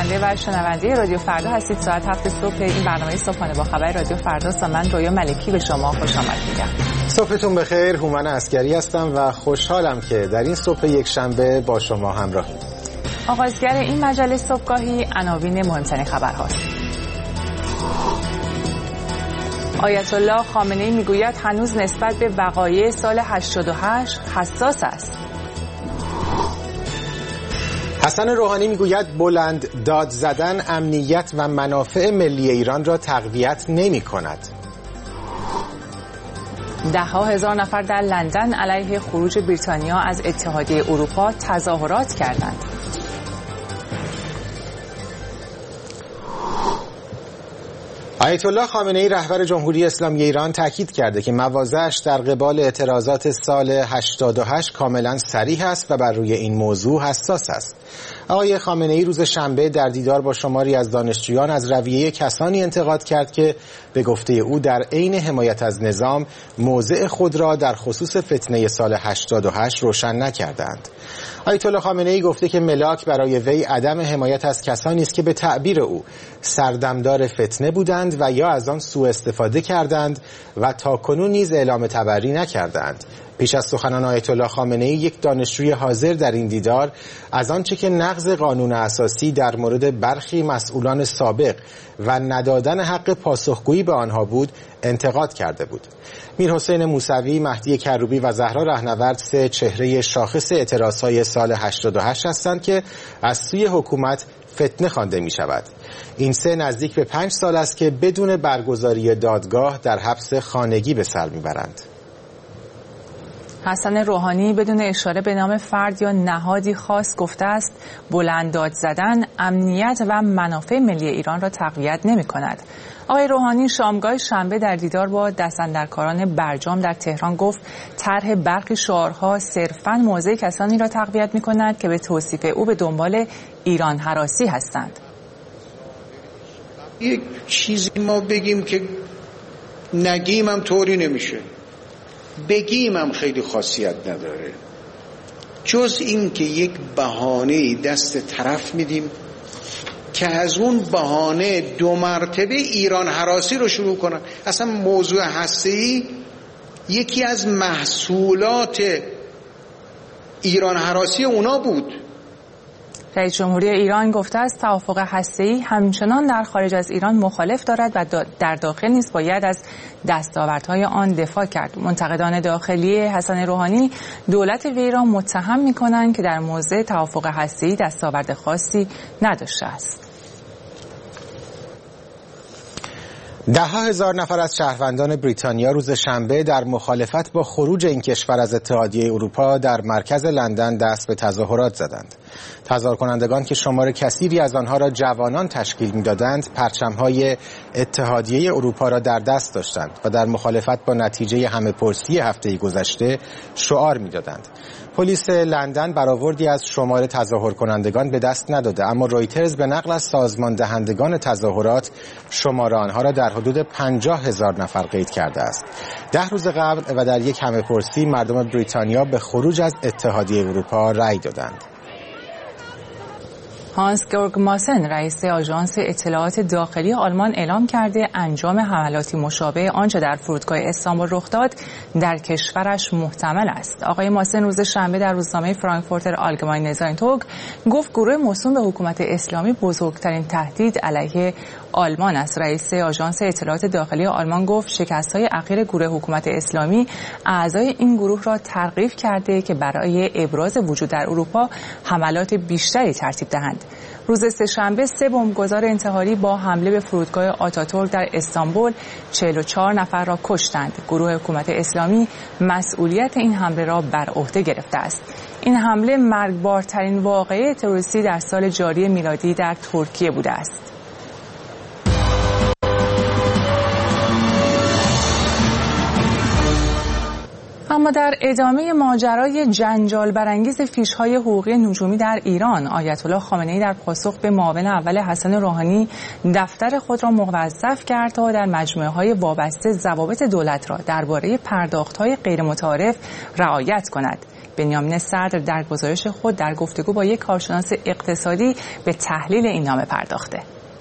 بیننده و شنونده رادیو فردا هستید. ساعت 7 صبح این برنامه صبحانه با خبر رادیو فردا. من رویا ملکی به شما خوش آمد میگم. صبحتون بخیر. هومن عسگری هستم و خوشحالم که در این صبح یک شنبه با شما همراهیم. آغازگر این مجله صبحگاهی عناوین مهمترین خبرهاست. آیت الله خامنه‌ای میگوید هنوز نسبت به وقایع سال 88 حساس است. حسن روحانی میگوید بلند داد زدن امنیت و منافع ملی ایران را تقویت نمی کند. ده‌ها هزار نفر در لندن علیه خروج بریتانیا از اتحادیه اروپا تظاهرات کردند. آیت الله خامنه‌ای رهبر جمهوری اسلامی ایران تاکید کرده که مواضعش در قبال اعتراضات سال 88 کاملا صریح است و بر روی این موضوع حساس است. آقای خامنه‌ای روز شنبه در دیدار با شماری از دانشجویان از رویه کسانی انتقاد کرد که به گفته او در عین حمایت از نظام موضع خود را در خصوص فتنه سال 88 روشن نکردند. آیت الله خامنه‌ای گفته که ملاک برای وی عدم حمایت از کسانی است که به تعبیر او سردمدار فتنه بودند و یا از آن سوء استفاده کردند و تاکنون نیز اعلام تبری نکردند. پیش از سخنان آیت الله خامنه‌ای یک دانشجوی حاضر در این دیدار از آنچه که نقض قانون اساسی در مورد برخی مسئولان سابق و ندادن حق پاسخگویی به آنها بود انتقاد کرده بود. میرحسین موسوی، مهدی کروبی و زهرا رهنورد سه چهره شاخص اعتراضهای سال 88 هستند که از سوی حکومت فتنه خوانده می شود. این سه نزدیک به 5 سال است که بدون برگزاری دادگاه در حبس خانگی به سر می برند. حسن روحانی بدون اشاره به نام فرد یا نهادی خاص گفته است بلند داد زدن امنیت و منافع ملی ایران را تقویت نمی کند. آقای روحانی شامگاه شنبه در دیدار با دستاندرکاران برجام در تهران گفت طرح برخی شعارها صرفاً موضع کسانی را تقویت می کند که به توصیف او به دنبال ایران هراسی هستند. یک چیزی ما بگیم که نگیم هم طوری نمیشه، بگیم هم خیلی خاصیت نداره، جز این که یک بهانه دست طرف میدیم که از اون بهانه 2 مرتبه ایران هراسی رو شروع کنن. اصلا موضوع هسته‌ای یکی از محصولات ایران هراسی اونا بود. رئیس جمهوری ایران گفته است توافق هسته‌ای همچنان در خارج از ایران مخالف دارد و در داخل نیز باید از دستاوردهای آن دفاع کرد. منتقدان داخلی حسن روحانی دولت وی را متهم می‌کنند که در موضوع توافق هسته‌ای دستاورد خاصی نداشته است. ده‌ها هزار نفر از شهروندان بریتانیا روز شنبه در مخالفت با خروج این کشور از اتحادیه اروپا در مرکز لندن دست به تظاهرات زدند. تظاهر کنندگان که شمار کثیری از آنها را جوانان تشکیل می‌دادند، پرچم‌های اتحادیه اروپا را در دست داشتند و در مخالفت با نتیجه همه‌پرسی هفته گذشته شعار می‌دادند. پلیس لندن برآوردی از شمار تظاهر کنندگان به دست نداده، اما رویترز به نقل از سازمان دهندگان تظاهرات شمار آنها را در حدود 50,000 نفر قید کرده است. 10 روز قبل و در یک همه‌پرسی مردم بریتانیا به خروج از اتحادیه اروپا رأی دادند. هانس گیورگ ماسن رئیس آژانس اطلاعات داخلی آلمان اعلام کرده انجام حملاتی مشابه آنچه در فرودگاه استانبول رخ داد در کشورش محتمل است. آقای ماسن روز شنبه در روزنامه فرانکفورتر آلگماینه زایتونگ گفت گروه موسوم به حکومت اسلامی بزرگترین تهدید علیه آلمان است. رئیس آژانس اطلاعات داخلی آلمان گفت شکست‌های اخیر گروه حکومت اسلامی اعضای این گروه را ترغیب کرده که برای ابراز وجود در اروپا حملات بیشتری ترتیب دهند. روز سه‌شنبه 3 بمبگذار انتحاری با حمله به فرودگاه آتاتورک در استانبول 44 نفر را کشتند. گروه حکومت اسلامی مسئولیت این حمله را بر عهده گرفته است. این حمله مرگبارترین واقعه تروریستی در سال جاری میلادی در ترکیه بوده است. اما در ادامه ماجرای جنجال برانگیز فیش‌های حقوقی نجومی در ایران، آیت الله خامنه‌ای در پاسخ به معاون اول حسن روحانی دفتر خود را موظف کرد تا در مجموعه‌های وابسته ضوابط دولت را درباره پرداخت‌های غیرمتعارف رعایت کند. بنیامین صدر در گزارش خود در گفتگو با یک کارشناس اقتصادی به تحلیل این نامه پرداخته.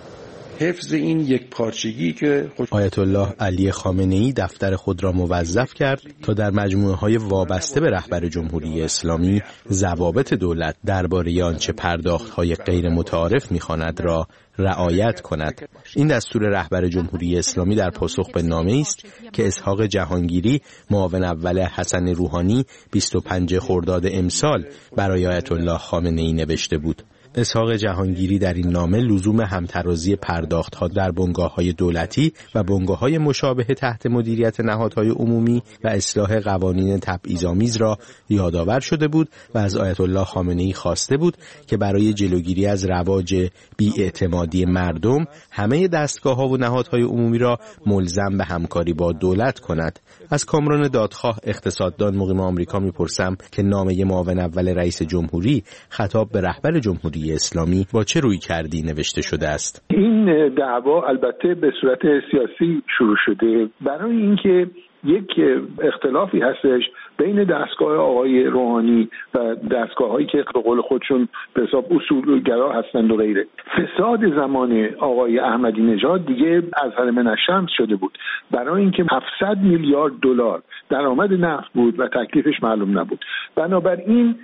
حفظ این یک پارچگی که آیت الله علی خامنه‌ای دفتر خود را موظف کرد تا در مجموعه‌های وابسته به رهبر جمهوری اسلامی ضوابط دولت درباره آنچه پرداخت‌های غیر متعارف می‌خواند را رعایت کند. این دستور رهبر جمهوری اسلامی در پاسخ به نامه‌ای است که اسحاق جهانگیری معاون اول حسن روحانی 25 خرداد امسال برای آیت الله خامنه‌ای نوشته بود. اسحاق جهانگیری در این نامه لزوم همترازی پرداخت‌ها در بنگاه‌های دولتی و بنگاه‌های مشابه تحت مدیریت نهادهای عمومی و اصلاح قوانین تبعیض‌آمیز را یادآور شده بود و از آیت الله خامنه‌ای خواسته بود که برای جلوگیری از رواج بی‌اعتمادی مردم همه دستگاه‌ها و نهادهای عمومی را ملزم به همکاری با دولت کند. از کامران دادخواه اقتصاددان مقیم آمریکا می‌پرسم که نامه معاون اول رئیس جمهوری خطاب به رهبر جمهوری اسلامی با چه رویکردی نوشته شده است؟ این دعوا البته به صورت سیاسی شروع شده برای اینکه یک اختلافی هستش بین دستگاه آقای روحانی و دستگاه‌هایی که به قول خودشون به حساب اصولگرا هستند و غیره. فساد زمان آقای احمدی نژاد دیگه از حرم الشمس شده بود برای اینکه 700 میلیارد دلار درآمد نفت بود و تکلیفش معلوم نبود. بنابراین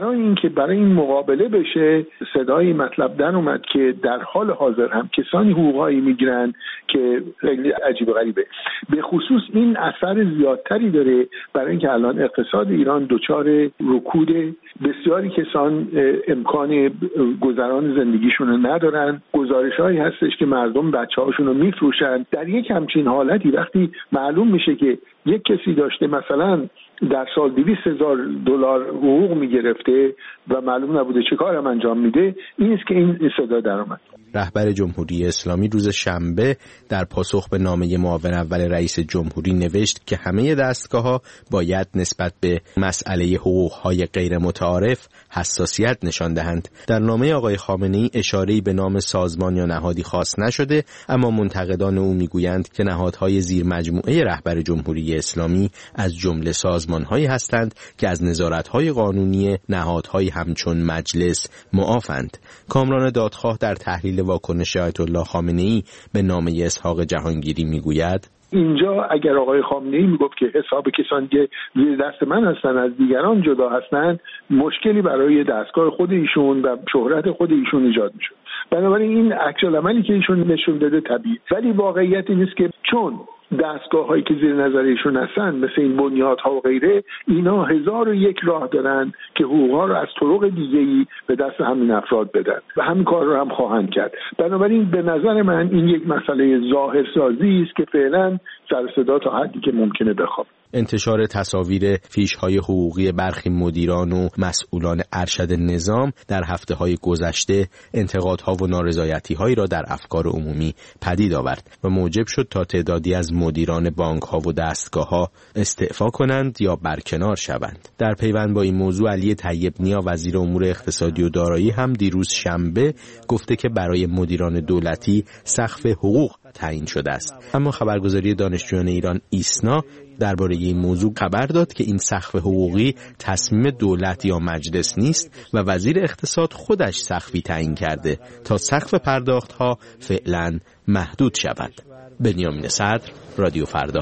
برای این مقابله بشه صدای مطلب در اومد که در حال حاضر هم کسانی حقوقایی میگیرن که خیلی عجیب و غریبه. به خصوص این اثر زیادتری داره برای اینکه الان اقتصاد ایران دچار رکود، بسیاری کسان امکان گذران زندگیشون رو ندارن. گزارش‌هایی هستش که مردم بچه‌هاشون رو میفروشن. در یک همچین حالتی وقتی معلوم میشه که یک کسی داشته مثلا در سال 200,000 دلار حقوق میگرفته و معلوم نبوده چه کارم انجام میده، این است که این صدا در اومد. رهبر جمهوری اسلامی روز شنبه در پاسخ به نامه معاون اول رئیس جمهوری نوشت که همه دستگاه‌ها باید نسبت به مسئله حقوق‌های غیر متعارف حساسیت نشان دهند. در نامه آقای خامنه‌ای اشاره‌ای به نام سازمان یا نهادی خاص نشده، اما منتقدان او میگویند که نهادهای زیر مجموعه رهبر جمهوری اسلامی از جمله سازمان‌هایی هستند که از نظارت‌های قانونی نهادهای همچون مجلس معافند. کامران دادخواه در تحلیل واکنش آیت الله خامنه‌ای به نامه اسحاق جهانگیری میگوید اینجا اگر آقای خامنه‌ای میگفت که حساب کسانی که زیر دست من هستن از دیگران جدا هستند، مشکلی برای دستگاه خود ایشون و شهرت خود ایشون ایجاد میشد. بنابراین این عکس العملی که ایشون نشون داده طبیعی، ولی واقعیت این است که چون دستگاه‌هایی که زیر نظر ایشون هستن مثل این بنیادها و غیره، اینا 1001 راه دارن که حقوق‌ها رو از طرق دیگه‌ای به دست همین افراد بدن و همین کار رو هم خواهند کرد. بنابراین به نظر من این یک مسئله ظاهرسازی است که فعلا سر صدا تا حدی که ممکنه بخوابه. انتشار تصاویر فیش‌های حقوقی برخی مدیران و مسئولان ارشد نظام در هفته‌های گذشته انتقادها و نارضایتی‌هایی را در افکار عمومی پدید آورد و موجب شد تا تعدادی از مدیران بانک‌ها و دستگاه‌ها استعفا کنند یا برکنار شوند. در پیوند با این موضوع علی طیب نیا وزیر امور اقتصادی و دارایی هم دیروز شنبه گفته که برای مدیران دولتی سقف حقوق تعیین شده است. اما خبرگزاری دانشجویان ایران ایسنا درباره این موضوع خبر داد که این سقف حقوقی تصمیم دولت یا مجلس نیست و وزیر اقتصاد خودش سقفی تعیین کرده تا سقف پرداخت‌ها فعلا محدود شود. بنیامین صدر، رادیو فردا.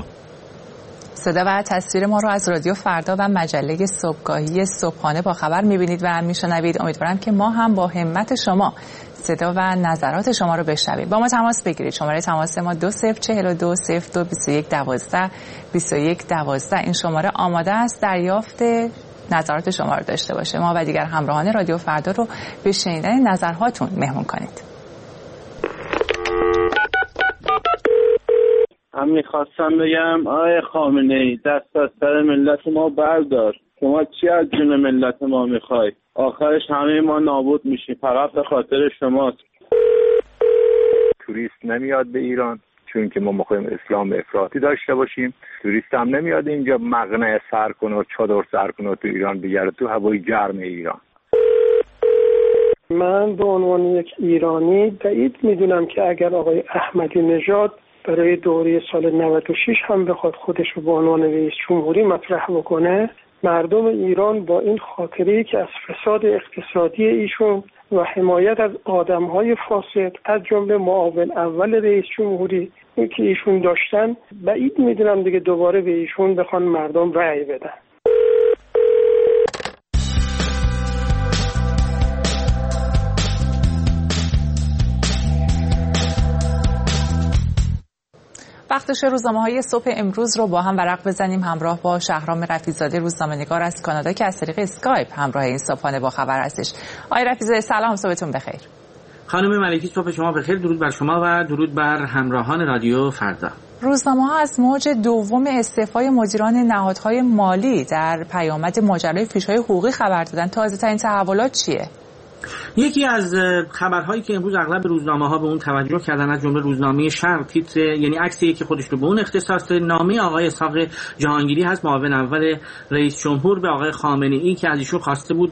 صدا و تصویر ما رو از رادیو فردا و مجله صبحگاهی صبحانه با خبر می‌بینید و میشنوید. امیدوارم که ما هم با همت شما صدا و نظرات شما رو بشنویم. با ما تماس بگیرید. شماره تماس ما 2042 02 21 12 21 12. این شماره آماده است دریافت نظرات شما رو داشته باشه. ما و دیگر همراهان رادیو فردا رو به شنیدن نظرهاتون مهمون کنید. هم میخواستم بگم آقای خامنه‌ای دست از سر ملت ما بردار. شما چی از جون ملت ما میخوای؟ آخرش همه ما نابود میشیم، فقط به خاطر شماست. توریست نمیاد به ایران چون که ما میخوایم اسلام افراطی داشته باشیم. توریست هم نمیاد اینجا مقنعه سر کنه و چادر سر کنه تو ایران بگرده تو هوای گرم ایران. من به عنوان یک ایرانی بعید میدونم که اگر آقای احمدی نژاد برای دوره سال 96 هم بخواد خودش رو به عنوان رئیس جمهوری مطرح بکنه، مردم ایران با این خاطره‌ای که از فساد اقتصادی ایشون و حمایت از آدم‌های فاسد از جمله معاون اول رئیس جمهوری که ایشون داشتن، بعید می‌دونم دیگه دوباره به ایشون بخوان مردم رأی بدن. وقتش روزنامه‌های صبح امروز رو با هم ورق بزنیم همراه با شهرام رفیع‌زاده روزنامه‌نگار از کانادا که از طریق اسکایپ همراه این صبحانه با خبر هستش. آقای رفیع‌زاده سلام، صبحتون بخیر. خانم ملکی صبح شما بخیر، درود بر شما و درود بر همراهان رادیو فردا. روزنامه‌ها از موج دوم استعفای مدیران نهادهای مالی در پیامد ماجرای فیش‌های حقوقی خبر دادن. تازه‌ترین تحولات چیه؟ یکی از خبرهایی که امروز اغلب روزنامه‌ها به اون توجه کردن از جمله روزنامه شرق، تیتر یعنی عکسی که خودش رو به اون اختصاص داده، نامه آقای اسحاق جهانگیری هست، معاون اول رئیس جمهور به آقای خامنه‌ای که از ایشون خواسته بود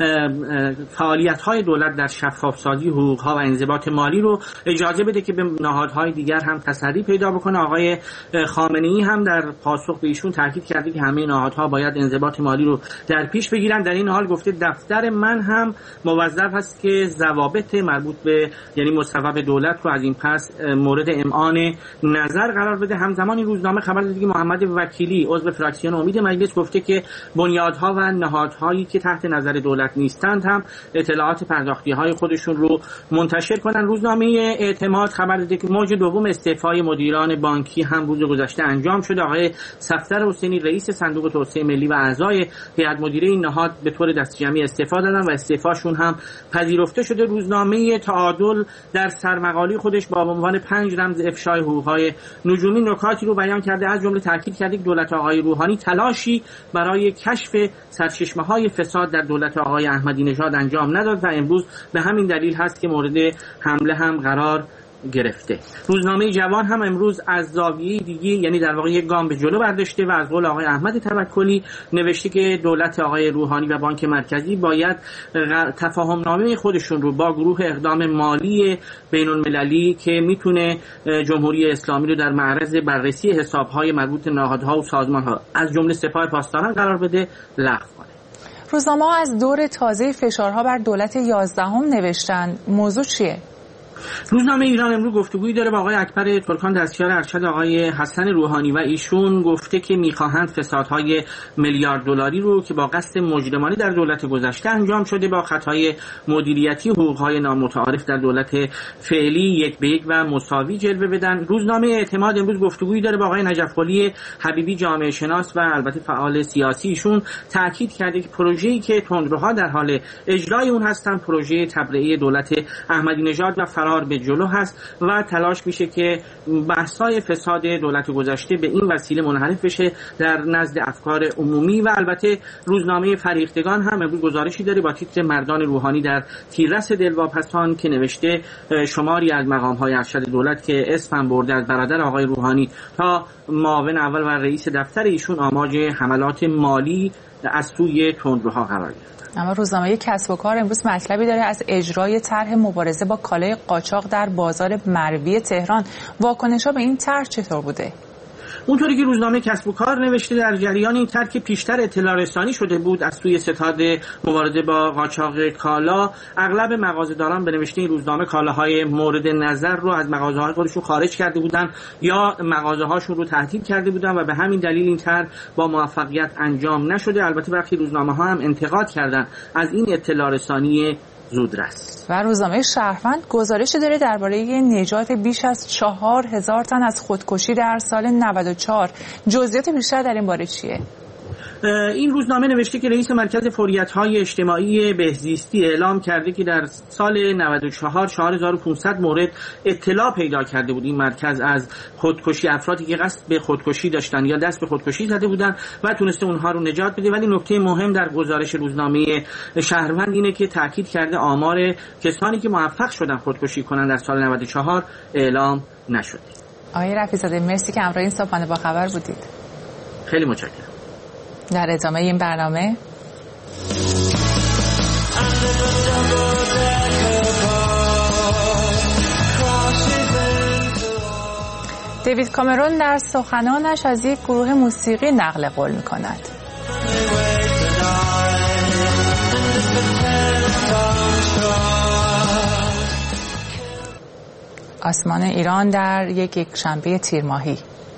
فعالیت‌های دولت در شفاف‌سازی حقوق‌ها و انضباط مالی رو اجازه بده که به نهادهای دیگر هم تسری پیدا بکنه. آقای خامنه‌ای هم در پاسخ به ایشون تاکید کرده که همه نهادها باید انضباط مالی رو در پیش بگیرن. در این حال گفته دفتر من هم موظف هست که ضوابط مربوط به یعنی مصوب دولت رو از این پس مورد امعان نظر قرار بده. همزمان این روزنامه خبر داده که محمد وکیلی عضو فراکسیون امید مجلس گفته که بنیادها و نهادهایی که تحت نظر دولت نیستند هم اطلاعات پرداختی‌های خودشون رو منتشر کنن. روزنامه اعتماد خبر داده که موج دوم استعفای مدیران بانکی هم روز گذشته انجام شده. آقای صفدر حسینی رئیس صندوق توسعه ملی و اعضای هیئت مدیره این نهاد به طور دسته‌جمعی استعفا دادن و استعفاشون هم پذیرفته شده. روزنامه تعادل در سرمقاله خودش با عنوان 5 رمز افشای حقوق‌های نجومی نکاتی رو بیان کرده، از جمله تاکید کرده که دولت آقای روحانی تلاشی برای کشف سرچشمه‌های فساد در دولت آقای احمدی نژاد انجام نداد و امروز به همین دلیل هست که مورد حمله هم قرار گرفته. روزنامه جوان هم امروز از زاویه دیگه یعنی در واقع یک گام به جلو برداشته و از قول آقای احمد توکلی نوشته که دولت آقای روحانی و بانک مرکزی باید تفاهمنامه خودشون رو با گروه اقدام مالی بین‌المللی که میتونه جمهوری اسلامی رو در معرض بررسی حساب‌های مربوط نهادها و سازمان‌ها از جمله سپاه پاسداران قرار بده لغو کنه. روزنامه‌ها از دور تازه فشارها بر دولت 11 نوشتن. موضوع چیه؟ روزنامه ایران امروز گفتگویی داره با آقای اکبر ترکان دستیار ارشد آقای حسن روحانی و ایشون گفته که میخواهند فسادهای میلیارد دلاری رو که با قصد مجرمانه در دولت گذشته انجام شده با خطای مدیریتی حقوقهای نامتعارف در دولت فعلی یک به یک و مساوی جلوه بدن. روزنامه اعتماد امروز گفتگویی داره با آقای نجف قلی حبیبی جامعه شناس و البته فعال سیاسی. ایشون تاکید کرده که پروژه‌ای که تندروها در حال اجرای اون هستن پروژه تبرئه دولت احمدی نژاد و فرار به جلو هست و تلاش میشه که بحث‌های فساد دولت گذشته به این وسیله منحرف بشه در نزد افکار عمومی. و البته روزنامه فریختگان هم امروز گزارشی داره با تیتر مردان روحانی در تیررس دلواپسان که نوشته شماری از مقام‌های ارشد دولت که اسم برده از برادر آقای روحانی تا معاون اول و رئیس دفتر ایشون آماج حملات مالی از سوی تندروها قرار گرفت. اما روزنامه کسب و کار امروز مطلبی داره از اجرای طرح مبارزه با کالای قاچاق در بازار مروی تهران. واکنش‌ها به این طرح چطور بوده؟ اونطوری که روزنامه کسب و کار نوشته در جریان این طرح که پیشتر اطلاع رسانی شده بود از سوی ستاد مبارزه با قاچاق کالا، اغلب مغازه‌داران به نوشته این روزنامه کالاهای مورد نظر رو از مغازه‌های خودشون خارج کرده بودن یا مغازه‌هاشون رو تعطیل کرده بودن و به همین دلیل این طرح با موفقیت انجام نشده. البته برخی روزنامه‌ها هم انتقاد کردن از این اطلاع رسانی زودرس. و روزنامه شهروند گزارشی داره درباره نجات بیش از 4000 تن از خودکشی در سال 94. جزئیات بیشتر در این باره چیه؟ این روزنامه نوشته که رئیس مرکز فوریت‌های اجتماعی بهزیستی اعلام کرده که در سال 94 4500 مورد اطلاع پیدا کرده بود این مرکز از خودکشی، افرادی که قصد به خودکشی داشتن یا دست به خودکشی زده بودن و تونسته اونها رو نجات بده. ولی نکته مهم در گزارش روزنامه شهروند اینه که تاکید کرده آمار کسانی که موفق شدن خودکشی کنن در سال 94 اعلام نشده. آقای رفیع‌زاده مرسی که همراه این صبحانه با خبر بودید. خیلی متشکرم. در ادامه این برنامه دیوید کامرون در سخنانش از یک گروه موسیقی نقل قول می‌کند. آسمان ایران در یک شنبه تیر ماهی.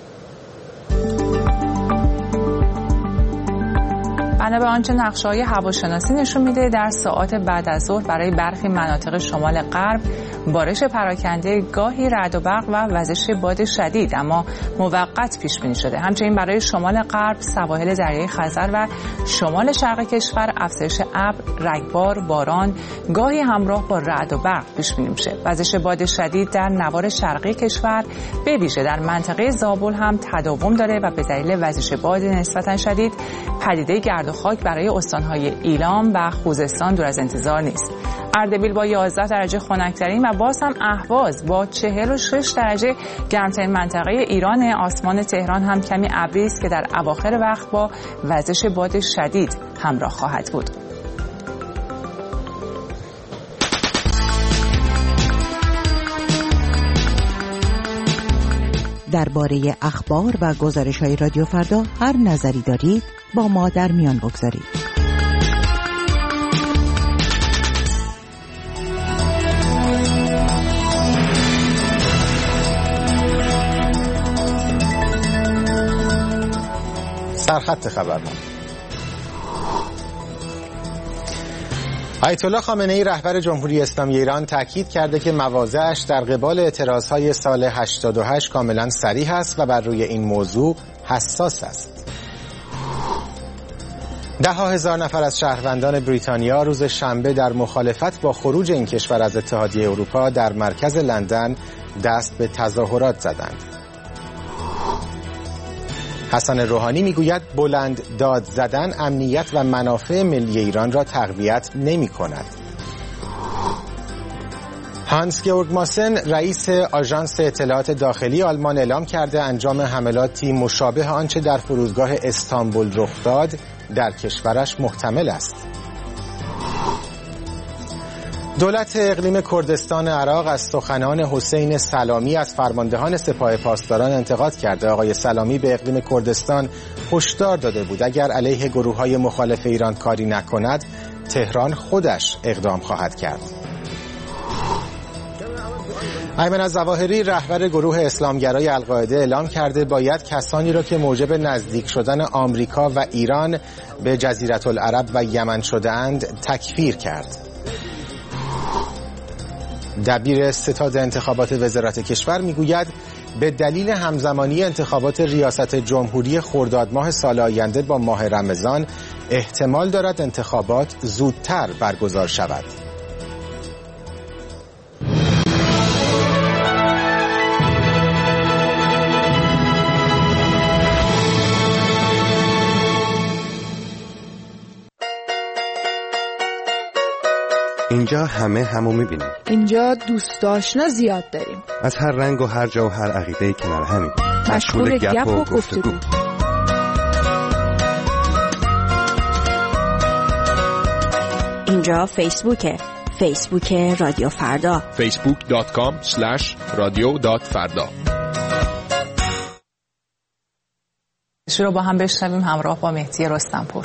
بنا به آنچه نقشه‌های هواشناسی نشون میده در ساعات بعد از ظهر برای برخی مناطق شمال غرب بارش پراکنده، گاهی رعد و برق و وزش باد شدید اما موقت پیش بینی شده. همچنین برای شمال غرب، سواحل دریای خزر و شمال شرق کشور افزایش ابر، رگبار، باران گاهی همراه با رعد و برق پیش بینی میشه. وزش باد شدید در نوار شرقی کشور به ویژه در منطقه زابل هم تداوم داره و به دلیل وزش باد نسبتا شدید پدیده گرد و خاک برای استان‌های ایلام و خوزستان دور از انتظار نیست. اردبیل با 11 درجه خنک‌ترین و باز هم اهواز با 46 درجه گرمترین منطقه ایران. آسمان تهران هم کمی ابری است که در اواخر وقت با وزش باد شدید همراه خواهد بود. درباره اخبار و گزارش‌های رادیو فردا هر نظری دارید با ما در میان بگذارید. سرخط خبرنامه. آیت الله خامنه ای رهبر جمهوری اسلامی ایران تاکید کرده که مواضعش در قبال اعتراضهای سال 88 کاملا صریح است و بر روی این موضوع حساس است. 10,000 نفر از شهروندان بریتانیا روز شنبه در مخالفت با خروج این کشور از اتحادیه اروپا در مرکز لندن دست به تظاهرات زدند. حسن روحانی میگوید بلند داد زدن امنیت و منافع ملی ایران را تقویت نمی کند. هانس گیورگ ماسن رئیس آژانس اطلاعات داخلی آلمان اعلام کرده انجام حملاتی مشابه آنچه در فرودگاه استانبول رخ داد در کشورش محتمل است. دولت اقلیم کردستان عراق از سخنان حسین سلامی از فرماندهان سپاه پاسداران انتقاد کرده. آقای سلامی به اقلیم کردستان هشدار داده بود اگر علیه گروه‌های مخالف ایران کاری نکند تهران خودش اقدام خواهد کرد. ایمن الظواهری رهبر گروه اسلامگرای القاعده اعلام کرده باید کسانی را که موجب نزدیک شدن آمریکا و ایران به جزیره العرب و یمن شده‌اند تکفیر کرد. دبیر ستاد انتخابات وزارت کشور میگوید به دلیل همزمانی انتخابات ریاست جمهوری خرداد ماه سال آینده با ماه رمضان احتمال دارد انتخابات زودتر برگزار شود. اینجا همه همو میبینیم. اینجا دوست آشنا زیاد داریم. از هر رنگ و هر جا و هر عقیده‌ای کنار همیم. مشغول گپ و گفتگو. اینجا فیسبوکه. فیسبوک رادیو فردا. facebook.com/radio.farda. شروع با هم بشنویم همراه با مهدی رستمپور.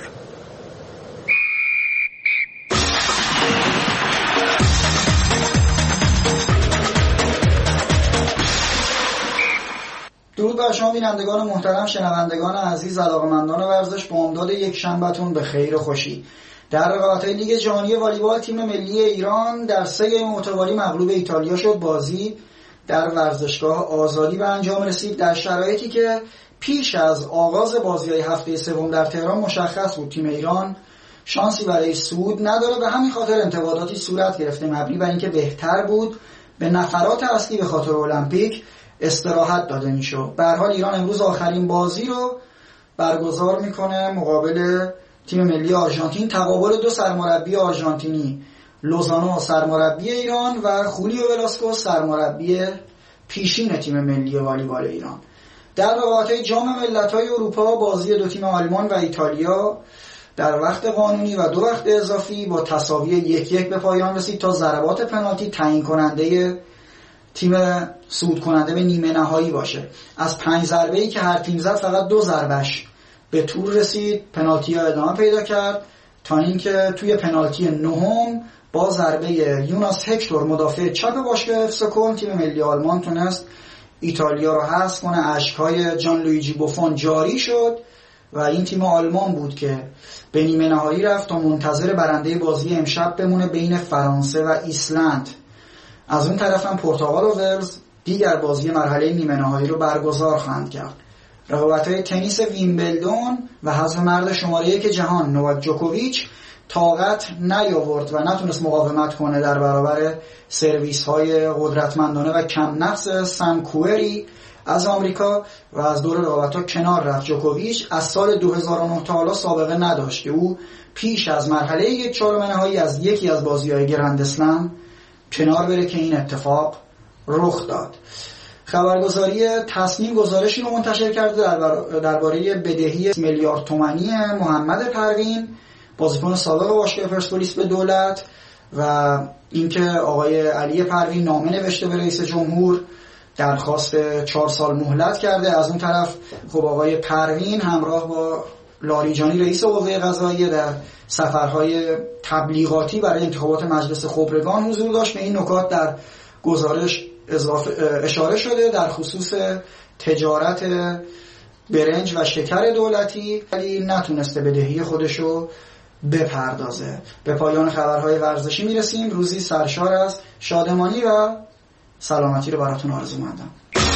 درود بر شما بینندگان محترم، شنوندگان عزیز، علاقه‌مندان ورزش، با امداد یک شنبه‌تون به خیر و خوشی. در رقابت‌های لیگ جهانی والیبال تیم ملی ایران در 3 گیم متوالی مغلوب ایتالیا شد. بازی در ورزشگاه آزادی به انجام رسید در شرایطی که پیش از آغاز بازی‌های هفته سوم در تهران مشخص بود تیم ایران شانسی برای صعود نداره. به همین خاطر انتقاداتی صورت گرفته مبنی بر اینکه بهتر بود به نفرات اصلی به خاطر المپیک استراحت داده میشد. به هر حال ایران امروز آخرین بازی رو برگزار میکنه مقابل تیم ملی آرژانتین. تقابل 2 سرمربی آرژانتینی، لوزانو سرمربی ایران و خولیو ولاسکو سرمربی پیشین تیم ملی والیبال ایران. در رقابت‌های جام ملت‌های اروپا بازی 2 تیم آلمان و ایتالیا در وقت قانونی و 2 وقت اضافی با تساوی 1-1 به پایان رسید تا ضربات پنالتی تعیین کننده تیم صعود کننده به نیمه نهایی باشه. از 5 ضربه‌ای که هر تیم زد فقط 2 ضربش به تور رسید. پنالتی‌ها ادامه پیدا کرد تا اینکه توی پنالتی 9 با ضربه یوناس هکتور مدافع چپ باشگاه اف سی کلن تیم ملی آلمان تونست ایتالیا رو حذف کنه. اشک‌های جان لویجی بوفون جاری شد و این تیم آلمان بود که به نیمه نهایی رفت تا منتظر برنده بازی امشب بمونه بین فرانسه و ایسلند. از اون طرف هم پرتغال و ولز دیگر بازی مرحله نیمه نهایی رو برگزار خواهند کرد. رقابت‌های تنیس ویمبلدون و حذف مرد شماره 1 جهان نوواک جوکوویچ طاقت نیاورد و نتونست مقاومت کنه در برابر سرویس‌های قدرتمندانه و کم نفس سم کوئری از آمریکا و از دور رقابت‌ها کنار رفت. جوکوویچ از سال 2009 تا حالا سابقه نداشت که او پیش از مرحله 1/4 نهایی از یکی از بازی‌های گرند اسلم کنار بره که این اتفاق رخ داد. خبرگزاری تصنیم گزارشی رو منتشر کرده درباره بدهی میلیارد تومانی محمد پروین، بازیکن سابق باشگاه پرسپولیس به دولت، و اینکه آقای علی پروین نامه نوشته به رئیس جمهور درخواست 4 سال مهلت کرده. از اون طرف خب آقای پروین همراه با لاریجانی رئیس قوه قضاییه در سفرهای تبلیغاتی برای انتخابات مجلس خبرگان حضور داشت. به این نکات در گزارش اشاره شده در خصوص تجارت برنج و شکر دولتی، ولی نتونسته بدهی خودشو بپردازه. به پایان خبرهای ورزشی میرسیم. روزی سرشار از شادمانی و سلامتی رو براتون آرزو مندم.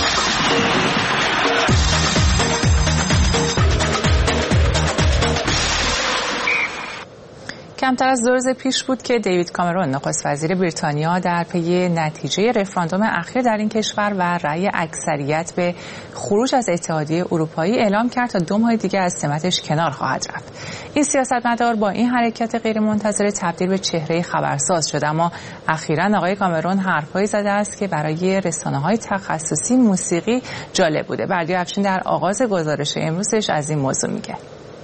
کمتر از 2 روز پیش بود که دیوید کامرون نخست وزیر بریتانیا در پی نتیجه رفراندوم اخیر در این کشور و رأی اکثریت به خروج از اتحادیه اروپایی اعلام کرد تا 2 ماه دیگه از سمتش کنار خواهد رفت. این سیاستمدار با این حرکت غیرمنتظره تبدیل به چهره خبرساز شد، اما اخیراً آقای کامرون حرفایی زده است که برای رسانه‌های تخصصی موسیقی جالب بوده. بردیا افشین در آغاز گزارش امروزش از این موضوع میگه.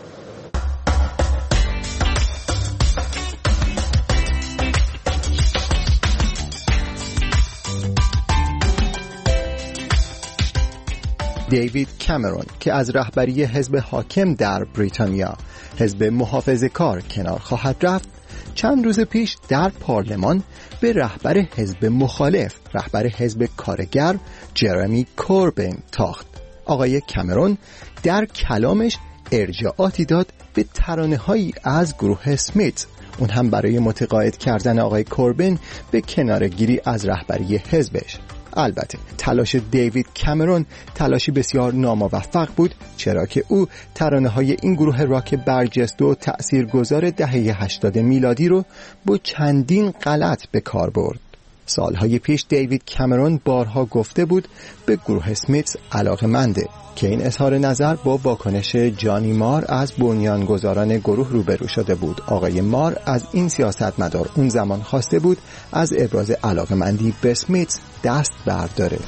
دیوید کامرون که از رهبری حزب حاکم در بریتانیا، حزب محافظه‌کار، کنار خواهد رفت، چند روز پیش در پارلمان به رهبر حزب مخالف، رهبر حزب کارگر جرمی کوربین تاخت. آقای کامرون در کلامش ارجاعاتی داد به ترانه‌هایی از گروه اسمیت، اون هم برای متقاعد کردن آقای کوربین به کناره‌گیری از رهبری حزبش. البته تلاش دیوید کامرون تلاشی بسیار ناموفق بود، چرا که او ترانه‌های این گروه راک برجسته و تأثیرگذار دهه 80 میلادی رو با چندین غلط به کار برد. سالهای پیش دیوید کامرون بارها گفته بود به گروه اسمیت علاقه‌منده که این اظهار نظر با واکنش جانی مار از بنیانگذاران گروه روبرو شده بود. آقای مار از این سیاستمدار اون زمان خواسته بود از ابراز علاقه‌مندی به اسمیت دست برداره.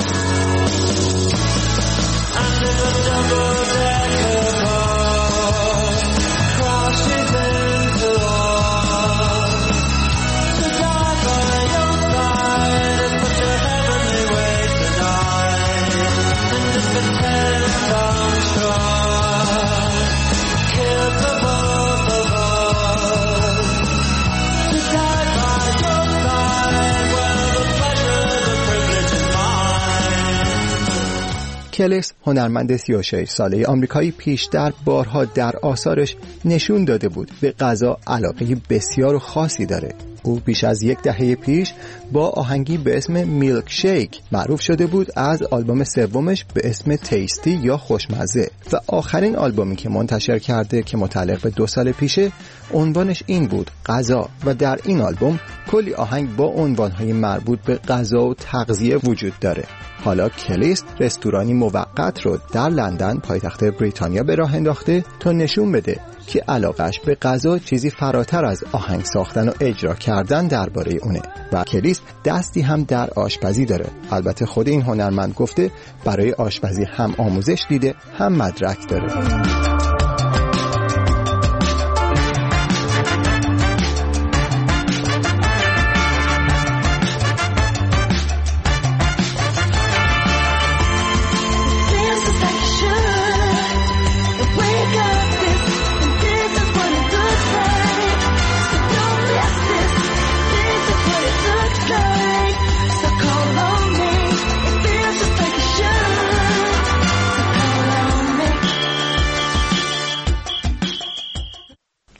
کلیس، هنرمند 36 ساله آمریکایی، پیشتر بارها در آثارش نشون داده بود به غذا علاقه بسیار خاصی داره. او بیش از 10 دهه پیش با آهنگی به اسم میلک شیک معروف شده بود از آلبوم سومش به اسم تیستی یا خوشمزه، و آخرین آلبومی که منتشر کرده که متعلق به 2 سال پیشه عنوانش این بود، غذا، و در این آلبوم کلی آهنگ با عنوانهای مربوط به غذا و تغذیه وجود داره. حالا کلیس رستورانی موقت رو در لندن، پایتخت بریتانیا، به راه انداخته تا نشون بده که علاقش به غذا چیزی فراتر از آهنگ ساختن و اجرا کردن درباره اونه، و کلیس دستی هم در آشپزی داره. البته خود این هنرمند گفته برای آشپزی هم آموزش دیده هم مدرک داره.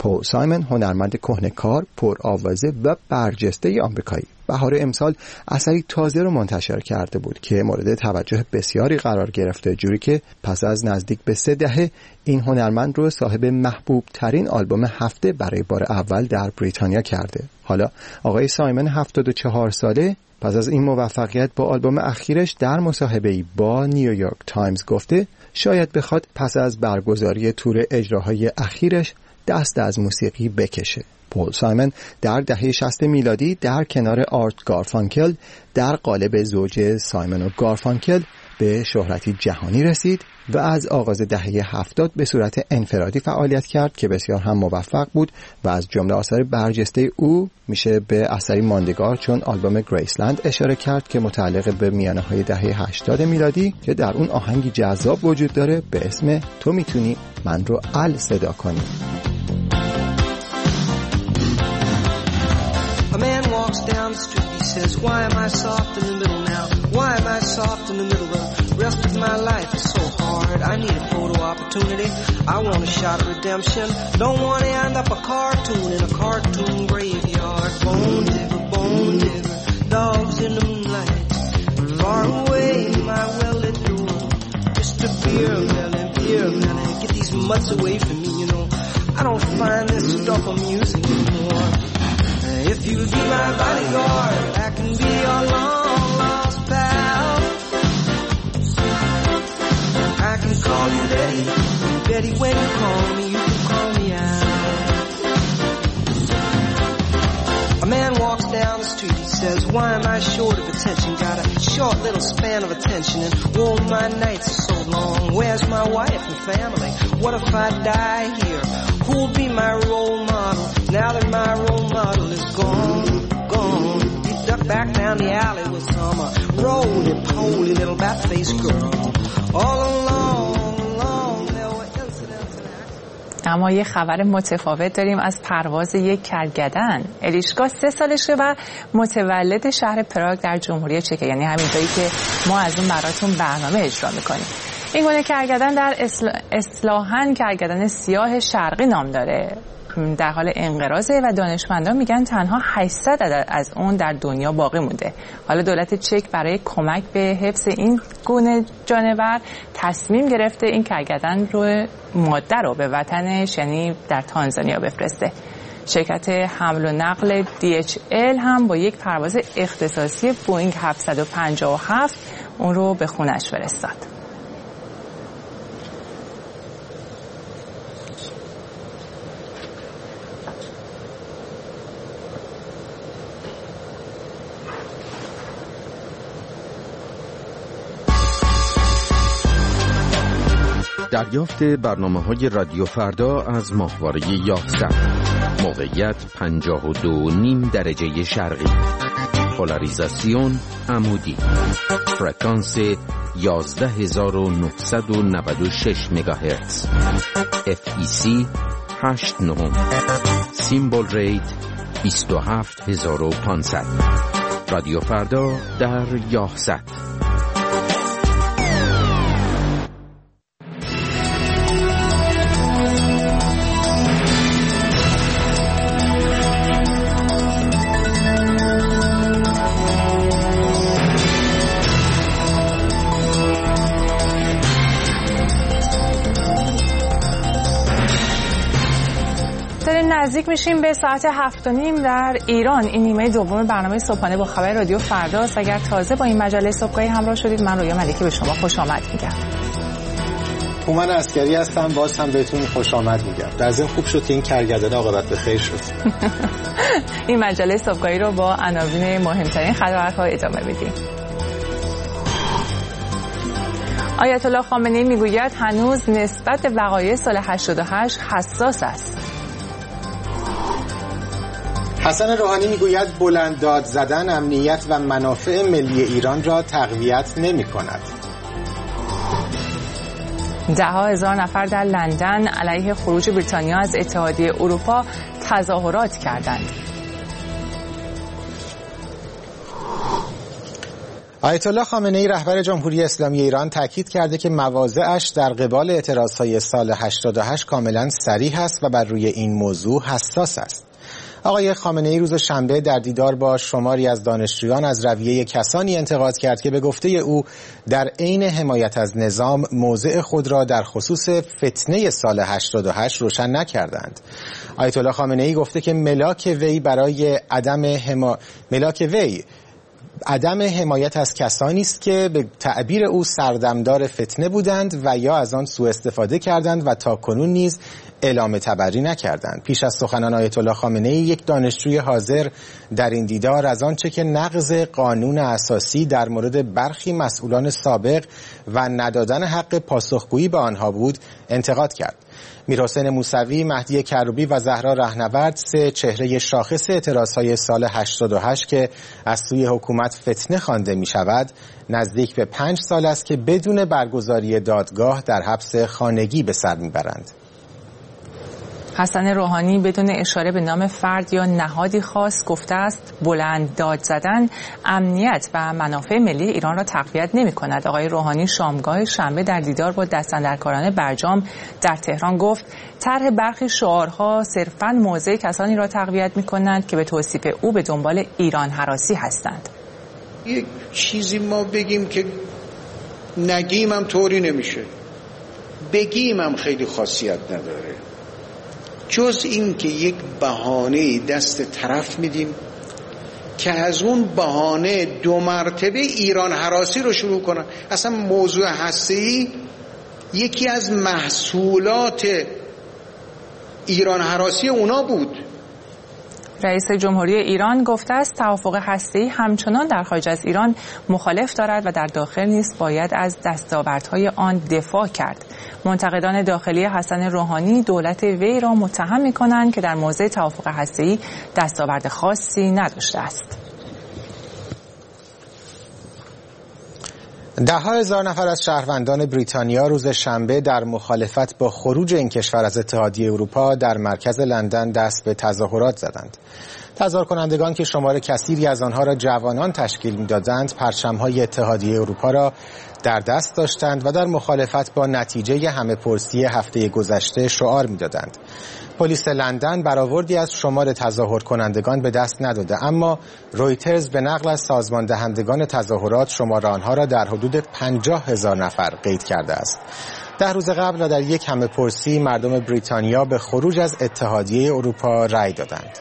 پول سایمن هنرمند کهنه‌کار، پرآوازه و برجسته آمریکایی بهار امسال اثری تازه رو منتشر کرده بود که مورد توجه بسیاری قرار گرفته، جوری که پس از نزدیک به 3 دهه این هنرمند رو صاحب محبوب ترین آلبوم هفته برای بار اول در بریتانیا کرده. حالا آقای سایمن 74 ساله پس از این موفقیت با آلبوم اخیرش در مصاحبه‌ای با نیویورک تایمز گفته شاید بخواد پس از برگزاری تور اجراهای اخیرش دست از موسیقی بکشه. پول سایمن در دهه 60 میلادی در کنار آرت گارفانکل در قالب زوج سایمن و گارفانکل به شهرتی جهانی رسید و از آغاز دهه 70 به صورت انفرادی فعالیت کرد که بسیار هم موفق بود و از جمله آثار برجسته او میشه به اثری ماندگار چون آلبوم گریسلند اشاره کرد که متعلق به میانه‌های دهه 80 میلادی که در اون آهنگی جذاب وجود داره به اسم تو میتونی من رو ال صدا کنی. A man walks down the street, he says, why am I soft in the middle now? Why am I soft in the middle? The rest of my life is so hard. I need a photo opportunity. I want a shot of redemption. Don't want to end up a cartoon in a cartoon graveyard. Bone digger, dogs in the moonlight. Far away, my well-lit door. Just a beer melon. Get these mutts away from me, you know. I don't find this stuff amusing anymore. If you'll be my bodyguard, I can be your long-lost pal. I can call you Betty. Betty, when you call me, you can call me out. A man walks down the street, he says, why am I short of attention? Got a short little span of attention, and oh, my nights are so long. Where's my wife and family? What if I die here? Who'll be my role model? Now that my role model is gone. He ducked back down the alley with some roly-poly little bat-faced girl. All along, there were incidents. اما یه خبر متفاوت داریم از پرواز یک کرگدن. الیشکا 3 سالشه و متولد شهر پراگ در جمهوری چک، یعنی همین جایی که ما از اون براتون برنامه اجرا میکنیم. این گونه کرگدن در اصطلاحاً کرگدن سیاه شرقی نام داره. در حال انقراضه و دانشمندان میگن تنها 800 عدد از اون در دنیا باقی مونده. حالا دولت چک برای کمک به حفظ این گونه جانور تصمیم گرفته این کرگدن رو ماده رو به وطنش یعنی در تانزانیا بفرسته. شرکت حمل و نقل DHL هم با یک پرواز اختصاصی بوئینگ 757 اون رو به خونش فرستاد. دریافت برنامه‌های رادیو فردا از ماهواره 11. موقعیت 52.5 درجه شرقی. پولاریزاسیون عمودی. فرکانس 11996 مگاهرتز. FEC 89. سیمبل ریت 27500. رادیو فردا در 11. نزدیک میشیم به ساعت 7:30 در ایران. این نیمه دوم برنامه صبحانه با خبر رادیو فرداست. اگر تازه با این مجله صبحگاهی همراه شدید، من رویا ملکی به شما خوش آمد میگم. هومن عسکری هستم، باز هم بهتون خوش آمد میگم. در ضمن خوب شد که این کرگدن عاقبت به خیر شد. این مجله صبحگاهی رو با عناوین مهمترین خبرها ادامه بدیم. آیت الله خامنه‌ای میگوید هنوز نسبت به وقایع سال 88 حساس است. حسن روحانی میگوید بلند داد زدن امنیت و منافع ملی ایران را تقویت نمی کند. 10,000 نفر در لندن علیه خروج بریتانیا از اتحادیه اروپا تظاهرات کردند. آیت الله خامنه ای رهبر جمهوری اسلامی ایران تاکید کرده که مواضعش در قبال اعتراضهای سال 88 کاملا صریح است و بر روی این موضوع حساس است. آقای خامنه ای روز شنبه در دیدار با شماری از دانشجویان از رویه کسانی انتقاد کرد که به گفته او در عین حمایت از نظام موضع خود را در خصوص فتنه سال 88 روشن نکردند. آیت الله خامنه ای گفته که ملاک وی برای عدم حمایت از کسانی است که به تعبیر او سردمدار فتنه بودند و یا از آن سوء استفاده کردند و تاکنون نیز اعلام تبری نکردند. پیش از سخنان آیت الله خامنه ای یک دانشجوی حاضر در این دیدار از آنچه که نقض قانون اساسی در مورد برخی مسئولان سابق و ندادن حق پاسخگویی به آنها بود انتقاد کرد. میرحسین موسوی، مهدی کروبی و زهرا رهنورد سه چهره شاخص اعتراضهای سال 88 که از سوی حکومت فتنه خوانده می شود نزدیک به 5 سال است که بدون برگزاری دادگاه در حبس خانگی به سر می برند. حسن روحانی بدون اشاره به نام فرد یا نهادی خاص گفته است بلند داد زدن امنیت و منافع ملی ایران را تقویت نمی کند. آقای روحانی شامگاه شنبه در دیدار با دستاندرکاران برجام در تهران گفت طرح برخی شعارها صرفاً موضع کسانی را تقویت می کنند که به توصیف او به دنبال ایران هراسی هستند. یک چیزی ما بگیم که نگیم هم طوری نمیشه، بگیم هم خیلی خاصیت نداره، جز این که یک بهانه دست طرف میدیم که از اون بهانه 2 مرتبه ایران هراسی رو شروع کنن. اصلا موضوع هسته‌ای یکی از محصولات ایران هراسی اونا بود. رئیس جمهوری ایران گفته است توافق هسته‌ای همچنان در خارج از ایران مخالف دارد و در داخل نیز باید از دستاوردهای آن دفاع کرد. منتقدان داخلی حسن روحانی دولت وی را متهم می‌کنند که در موضوع توافق هسته‌ای دستاورد خاصی نداشته است. ده‌ها هزار نفر از شهروندان بریتانیا روز شنبه در مخالفت با خروج این کشور از اتحادیه اروپا در مرکز لندن دست به تظاهرات زدند. تظاهر کنندگان که شمار کثیری از آنها را جوانان تشکیل می‌دادند، پرچم‌های اتحادیه اروپا را در دست داشتند و در مخالفت با نتیجه همه‌پرسی هفته گذشته شعار می‌دادند. پلیس لندن برآوردی از شمار تظاهر کنندگان به دست نداده، اما رویترز به نقل از سازمان دهندگان تظاهرات شمار آنها را در حدود 50,000 نفر قید کرده است. 10 روز قبل در یک همه‌پرسی مردم بریتانیا به خروج از اتحادیه اروپا رأی دادند.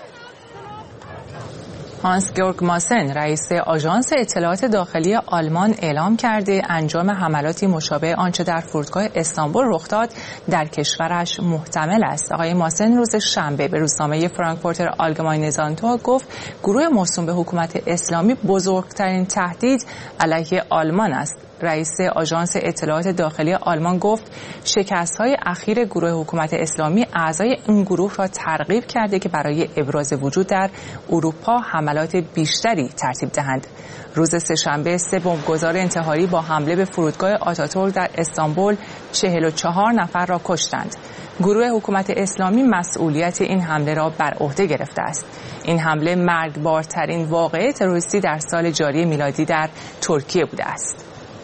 هانس گیورگ ماسن رئیس آژانس اطلاعات داخلی آلمان اعلام کرده انجام حملاتی مشابه آنچه در فرودگاه استانبول رخ داد در کشورش محتمل است. آقای ماسن روز شنبه به روزنامه فرانکفورتر آلگماینه زانتاگ گفت گروه موسوم به حکومت اسلامی بزرگترین تهدید علیه آلمان است. رئیس آژانس اطلاعات داخلی آلمان گفت شکست‌های اخیر گروه حکومت اسلامی اعضای این گروه را ترغیب کرده که برای ابراز وجود در اروپا حملات بیشتری ترتیب دهند. روز سه‌شنبه 3 بمبگذار انتحاری با حمله به فرودگاه آتاتورک در استانبول 44 نفر را کشتند. گروه حکومت اسلامی مسئولیت این حمله را بر عهده گرفته است. این حمله مرگبارترین واقعه تروریستی در سال جاری میلادی در ترکیه بوده است.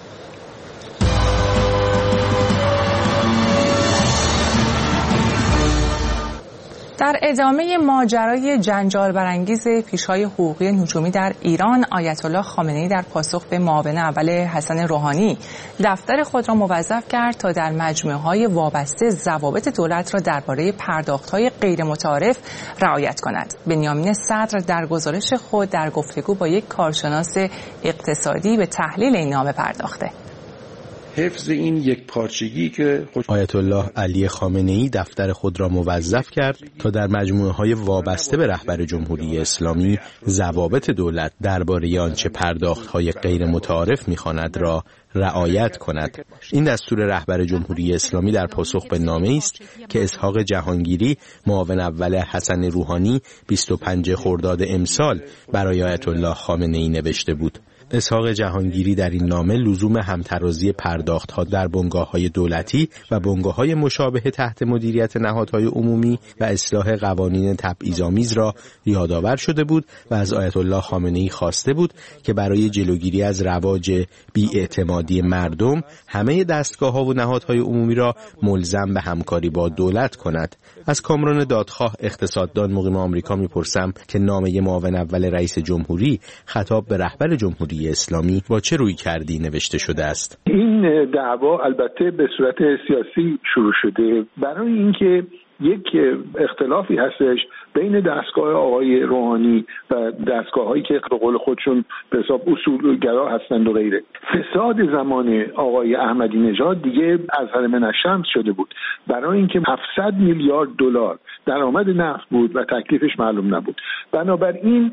در ادامه ماجرای جنجال برانگیز پیشهای حقوقی نجومی در ایران، آیت الله خامنه ای در پاسخ به معاون اول حسن روحانی دفتر خود را موظف کرد تا در مجموعه‌های وابسته ضوابط دولت را درباره پرداخت‌های غیر متعارف رعایت کند. بنیامین صدر در گزارش خود در گفتگو با یک کارشناس اقتصادی به تحلیل این نامه پرداخته. حفظ این یک پارچگی که آیت الله علی خامنه ای دفتر خود را موظف کرد تا در مجموعه‌های وابسته به رهبر جمهوری اسلامی ضوابط دولت درباره آنچه پرداخت‌های غیر متعارف می‌خواند را رعایت کند. این دستور رهبر جمهوری اسلامی در پاسخ به نامه‌ای است که اسحاق جهانگیری معاون اول حسن روحانی 25 خرداد امسال برای آیت الله خامنه ای نوشته بود. اسحاق جهانگیری در این نامه لزوم همترازی پرداخت‌ها در بنگاه‌های دولتی و بنگاه‌های مشابه تحت مدیریت نهادهای عمومی و اصلاح قوانین تبعیض‌آمیز را یادآور شده بود و از آیت الله خامنه‌ای خواسته بود که برای جلوگیری از رواج بی‌اعتمادی مردم همه دستگاه‌ها و نهادهای عمومی را ملزم به همکاری با دولت کند. از کامران دادخواه اقتصاددان مقیم آمریکا میپرسم که نامه معاون اول رئیس جمهوری خطاب به رهبر جمهوری اسلامی با چه رویکردی نوشته شده است؟ این دعوا البته به صورت سیاسی شروع شده برای اینکه یک اختلافی هستش بین دستگاه آقای روحانی و دستگاه‌هایی که به قول خودشون به حساب اصولگرا هستند و غیره. فساد زمان آقای احمدی نژاد دیگه از حرم الشمس شده بود برای اینکه 700 میلیارد دلار درآمد نفت بود و تکلیفش معلوم نبود. بنابراین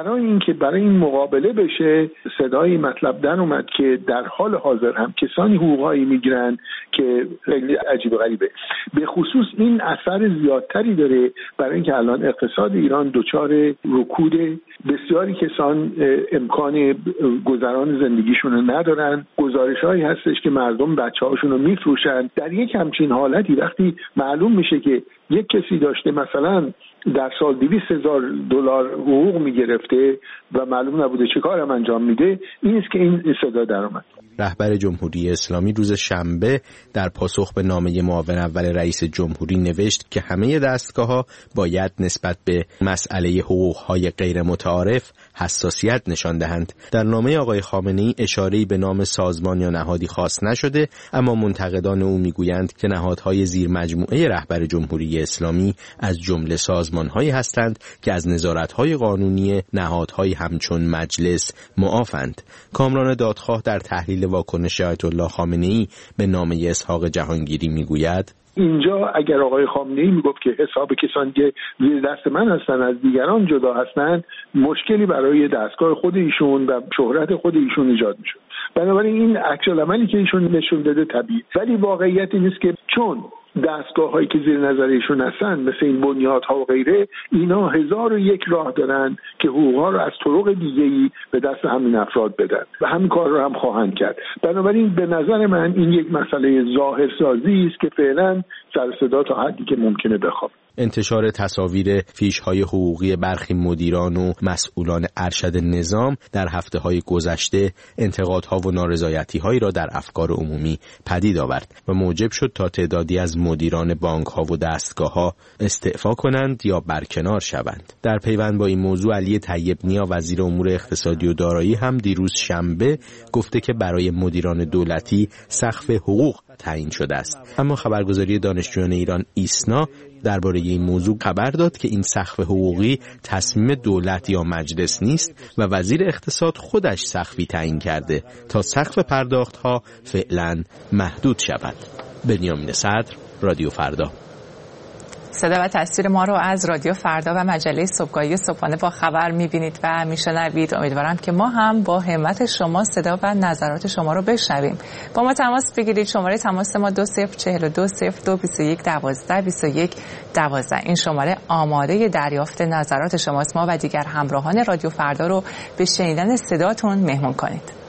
برای این مقابله بشه صدای مطلب در اومد که در حال حاضر هم کسانی حقوقایی میگیرن که خیلی عجیب و غریبه. به خصوص این اثر زیادتری داره برای اینکه الان اقتصاد ایران دچار رکود، بسیاری کسان امکان گذران زندگیشون رو ندارن. گزارش‌هایی هستش که مردم بچه‌هاشون رو میفروشن. در یک همچین حالتی وقتی معلوم میشه که یک کسی داشته مثلا در سال 200,000 دلار حقوق میگرفته و معلوم نبوده چه کارم انجام میده، این است که این صدا در اومد. رهبر جمهوری اسلامی روز شنبه در پاسخ به نامه معاون اول رئیس جمهوری نوشت که همه دستگاه‌ها باید نسبت به مسئله حقوق‌های غیر متعارف حساسیت نشان دهند. در نامه آقای خامنه‌ای اشاره‌ای به نام سازمان یا نهادی خاص نشده، اما منتقدان او میگویند که نهادهای زیر مجموعه رهبر جمهوری اسلامی از جمله سازمان‌هایی هستند که از نظارت‌های قانونی نهادهای همچون مجلس معافند. کامران دادخواه در تحلیل واکنش آیت الله خامنه‌ای به نامه اسحاق جهانگیری میگوید اینجا اگر آقای خامنه‌ای میگفت که حساب کسانی که زیر دست من هستن از دیگران جدا هستند، مشکلی برای دستگاه خود ایشون و شهرت خود ایشون ایجاد میشد. بنابراین این عکس العملی که ایشون نشون داده طبیعی، ولی واقعیت این است که چون دستگاه هایی که زیر نظر ایشون هستن مثل این بنیادها و غیره، اینا 1001 راه دارن که حقوقها رو از طرق دیگه‌ای به دست همین افراد بدن و همین کار رو هم خواهند کرد. بنابراین به نظر من این یک مسئله ظاهرسازی است که فعلا سر صدا تا حدی که ممکنه بخوابه. انتشار تصاویر فیش‌های حقوقی برخی مدیران و مسئولان ارشد نظام در هفته‌های گذشته انتقادها و نارضایتی‌هایی را در افکار عمومی پدید آورد و موجب شد تا تعدادی از مدیران بانک‌ها و دستگاه‌ها استعفا کنند یا برکنار شوند. در پیوند با این موضوع علی طیب نیا وزیر امور اقتصادی و دارایی هم دیروز شنبه گفته که برای مدیران دولتی سقف حقوق تعیین شده است. اما خبرگزاری دانشجویان ایران ایسنا درباره این موضوع خبر داد که این سقف حقوقی تصمیم دولت یا مجلس نیست و وزیر اقتصاد خودش سقفی تعیین کرده تا سقف پرداخت‌ها فعلا محدود شود. بنیامین صدر، رادیو فردا. صدا و تصویر ما رو از رادیو فردا و مجله صبحگاهی صبحانه با خبر می‌بینید و میشنوید. امیدوارم که ما هم با همت شما صدا و نظرات شما رو بشنویم. با ما تماس بگیرید. شماره تماس ما 20420221122112. این شماره آماده دریافت نظرات شماست. ما و دیگر همراهان رادیو فردا رو به شنیدن صداتون مهمون کنید.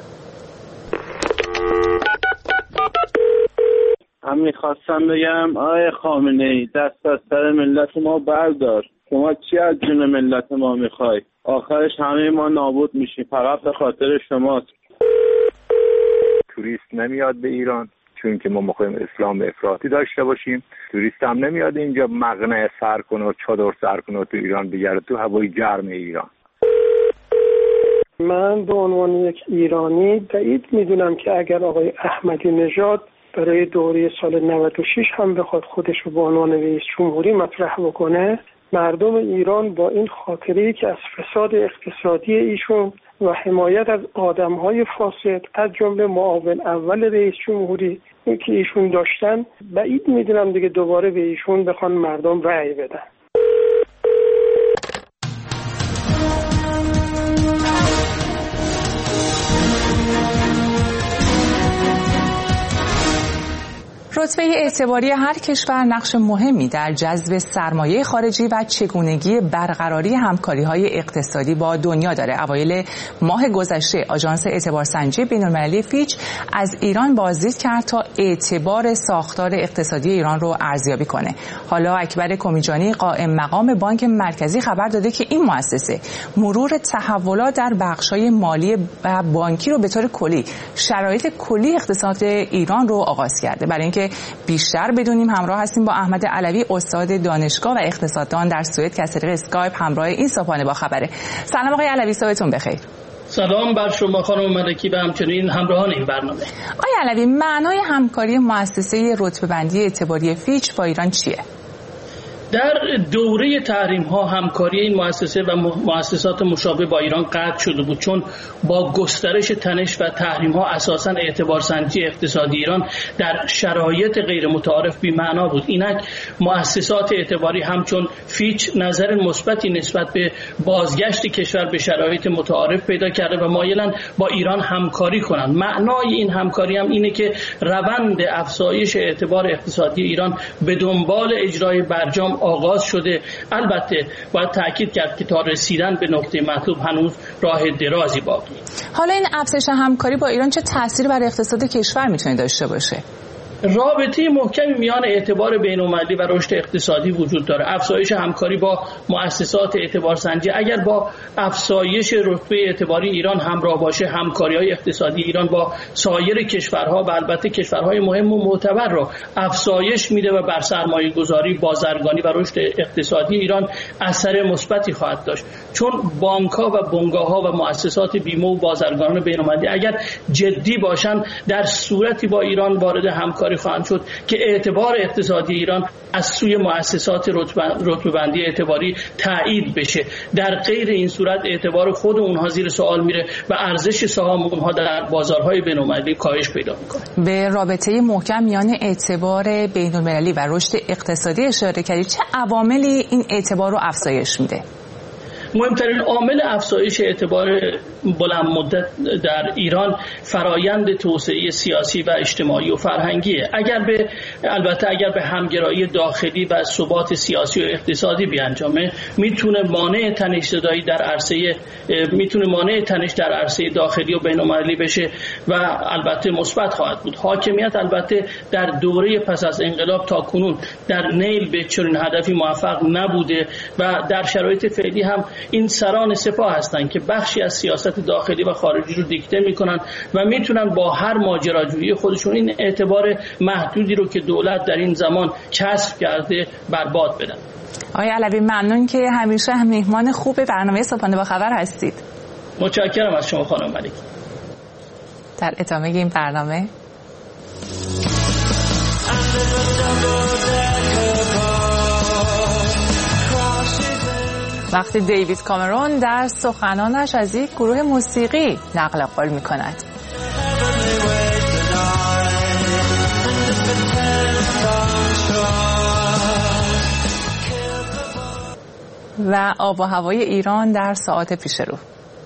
هم میخواستم بگم آقای خامنه‌ای دست از سر ملت ما بردار. شما چی از جون ملت ما میخوای؟ آخرش همه ما نابود میشیم، فقط به خاطر شماست. توریست نمیاد به ایران چون که ما میخوایم اسلام افراطی داشته باشیم. توریست هم نمیاد اینجا مقنعه سر کنه و چادر سر کنه تو ایران بگرده تو هوای گرم ایران. من به عنوان یک ایرانی بعید میدونم که اگر آقای احمدی نژاد برای دوره سال 96 هم بخواد خودش رو به عنوان رئیس جمهوری مطرح بکنه، مردم ایران با این خاطره‌ای که از فساد اقتصادی ایشون و حمایت از آدم‌های فاسد از جمله معاون اول رئیس جمهوری که ایشون داشتن، بعید میدونم دیگه دوباره به ایشون بخوان مردم رأی بدن. رتبه اعتباری هر کشور نقش مهمی در جذب سرمایه خارجی و چگونگی برقراری همکاری‌های اقتصادی با دنیا داره. اوایل ماه گذشته آژانس اعتبارسنجی بین‌المللی فیچ از ایران بازدید کرد تا اعتبار ساختار اقتصادی ایران رو ارزیابی کنه. حالا اکبر کمیجانی قائم مقام بانک مرکزی خبر داده که این مؤسسه مرور تحولات در بخش‌های مالی و بانکی رو به طور کلی شرایط کلی اقتصاد ایران رو آغاز کرده. برای اینکه بیشتر بدونیم همراه هستیم با احمد علوی، استاد دانشگاه و اقتصاددان در سوئد که از طریق اسکایپ همراه این صبحانه با خبره. سلام آقای علوی، صبحتون بخیر. سلام بر شما خانم ملکی و همچنین همراهان این برنامه. آقای علوی، معنای همکاری مؤسسه رتبه‌بندی اعتباری فیچ با ایران چیه؟ در دوره تحریم ها همکاری این مؤسسه و مؤسسات مشابه با ایران قطع شده بود، چون با گسترش تنش و تحریم ها اساساً اعتبارسنجی اقتصادی ایران در شرایط غیر متعارف بی معنا بود. اینک مؤسسات اعتباری همچون فیچ نظر مثبتی نسبت به بازگشت کشور به شرایط متعارف پیدا کرده و مایلن با ایران همکاری کنند. معنای این همکاری هم اینه که روند افزایش اعتبار اقتصادی ایران به دنبال اجرای برجام آغاز شده. البته باید تاکید کرد که تا رسیدن به نقطه مطلوب هنوز راه درازی باقی. حالا این افزایش همکاری با ایران چه تأثیری بر اقتصاد کشور میتونه داشته باشه؟ رابطه محکمی میان اعتبار بین‌المللی و رشد اقتصادی وجود داره. افزایش همکاری با مؤسسات اعتبارسنجی اگر با افزایش رتبه اعتباری ایران همراه باشه، همکاری‌های اقتصادی ایران با سایر کشورها و البته کشورهای مهم و معتبر را افزایش میده و بر سرمایه‌گذاری، بازرگانی و رشد اقتصادی ایران اثر مثبتی خواهد داشت. چون بانک‌ها و بنگاه‌ها و مؤسسات بیمه و بازرگانان بین‌المللی اگر جدی باشند در صورتی با ایران وارد همکاری خواهند شد که اعتبار اقتصادی ایران از سوی مؤسسات رتبه‌بندی اعتباری تایید بشه. در غیر این صورت اعتبار خود اونها زیر سوال میره و ارزش سهام اونها در بازارهای بین‌المللی کاهش پیدا میکنه. به رابطه محکم میان اعتبار بین‌المللی و رشد اقتصادی اشاره کردید. چه عواملی این اعتبار رو افزایش میده؟ مهمترین عامل افزایش اعتبار بلند مدت در ایران فرایند توسعه سیاسی و اجتماعی و فرهنگیه. اگر به همگرایی داخلی و ثبات سیاسی و اقتصادی بیانجامه، میتونه مانع تنش در عرصه داخلی و بین‌المللی بشه و البته مثبت خواهد بود. حاکمیت البته در دوره پس از انقلاب تا کنون در نیل به چنین هدفی موفق نبوده و در شرایط فعلی هم این سران سپاه هستند که بخشی از سیاست داخلی و خارجی رو دیکته میکنن و میتونن با هر ماجراجویی خودشون این اعتبار محدودی رو که دولت در این زمان کسب کرده برباد بدن. آقای علوی، ممنون که همیشه مهمان خوب برنامه صبحانه با خبر هستید. متشکرم از شما خانم ملک. در ادامه این برنامه وقتی دیوید کامرون در سخنانش از یک گروه موسیقی نقل قول می کند. و آب و هوای ایران در ساعات پیش رو.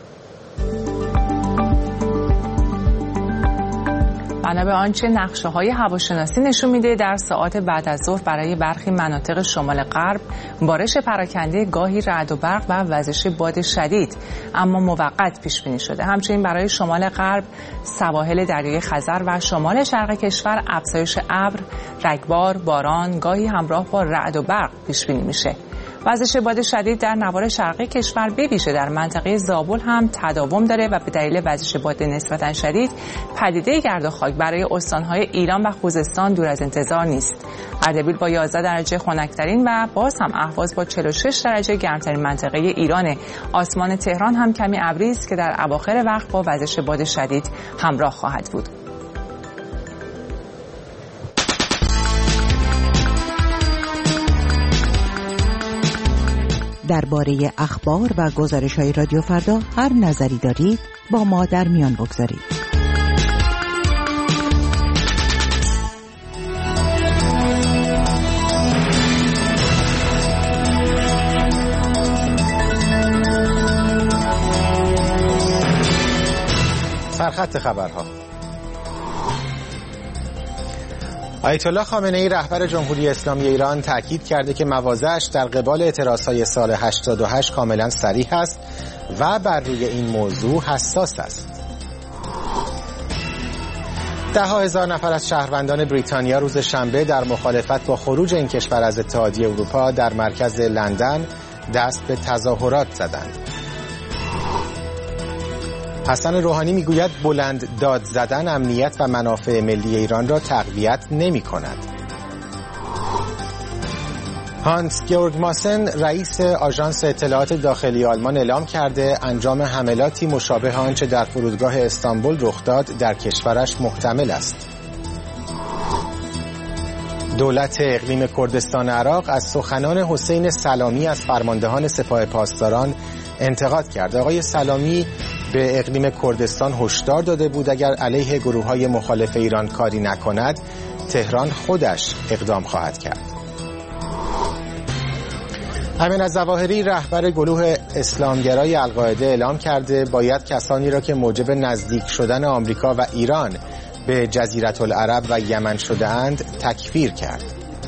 بنا به آنچه نقشه‌های هواشناسی نشون میده، در ساعات بعد از ظهر برای برخی مناطق شمال غرب بارش پراکنده، گاهی رعد و برق و وزش باد شدید اما موقت پیش بینی شده. همچنین برای شمال غرب، سواحل دریای خزر و شمال شرق کشور افزایش ابر، رگبار، باران گاهی همراه با رعد و برق پیش بینی میشه. وزش باد شدید در نوار شرقی کشور به ویژه در منطقه زابل هم تداوم داره و به دلیل وزش باد نسبتاً شدید پدیده گرد و خاک برای استانهای ایلام و خوزستان دور از انتظار نیست. اردبیل با 11 درجه خنک‌ترین و باز هم اهواز با 46 درجه گرمترین منطقه ایرانه. آسمان تهران هم کمی ابری است که در اواخر وقت با وزش باد شدید همراه خواهد بود. درباره اخبار و گزارش‌های رادیو فردا هر نظری دارید با ما در میان بگذارید. سرخط خبرها. آیت الله خامنه ای رهبر جمهوری اسلامی ایران تاکید کرده که مواضعش در قبال اعتراضهای سال 88 کاملا صریح است و بر روی این موضوع حساس است. ده‌ها هزار نفر از شهروندان بریتانیا روز شنبه در مخالفت با خروج این کشور از اتحادیه اروپا در مرکز لندن دست به تظاهرات زدند. حسن روحانی میگوید بلند داد زدن امنیت و منافع ملی ایران را تقویت نمی کند. هانس گیورگ ماسن رئیس آژانس اطلاعات داخلی آلمان اعلام کرده انجام حملاتی مشابه آنچه در فرودگاه استانبول رخ داد در کشورش محتمل است. دولت اقلیم کردستان عراق از سخنان حسین سلامی از فرماندهان سپاه پاسداران انتقاد کرد. آقای سلامی به اقلیم کردستان هشدار داده بود اگر علیه گروه‌های مخالف ایران کاری نکند تهران خودش اقدام خواهد کرد. امین الظواهری رهبر گروه اسلامگرای القاعده اعلام کرده باید کسانی را که موجب نزدیک شدن آمریکا و ایران به جزیره العرب و یمن شده اند تکفیر کرد.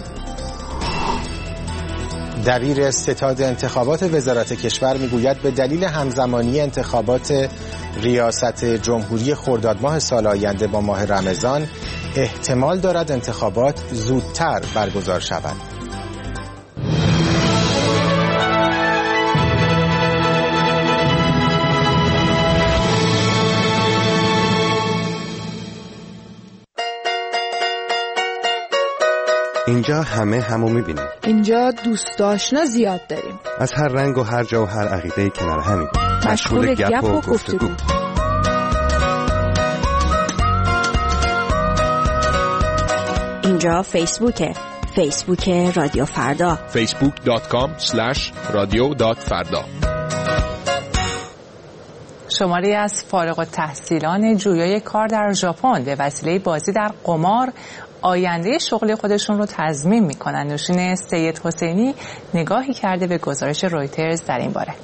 دبیر ستاد انتخابات وزارت کشور میگوید به دلیل همزمانی انتخابات ریاست جمهوری خرداد ماه سال آینده با ماه رمضان احتمال دارد انتخابات زودتر برگزار شود. اینجا همو میبینیم. اینجا دوست آشنا زیاد داریم. از هر رنگ و هر جا و هر عقیده‌ای کنار همیم. مشغول گپ و گفتگو. اینجا فیسبوک رادیو فردا. facebook.com/radio.farda. شماری از فارغ التحصیلان جویای کار در ژاپن به وسیله بازی در قمار آینده شغلی خودشون رو تضمین میکنن. نوشین سید حسینی نگاهی کرده به گزارش رویترز در این باره.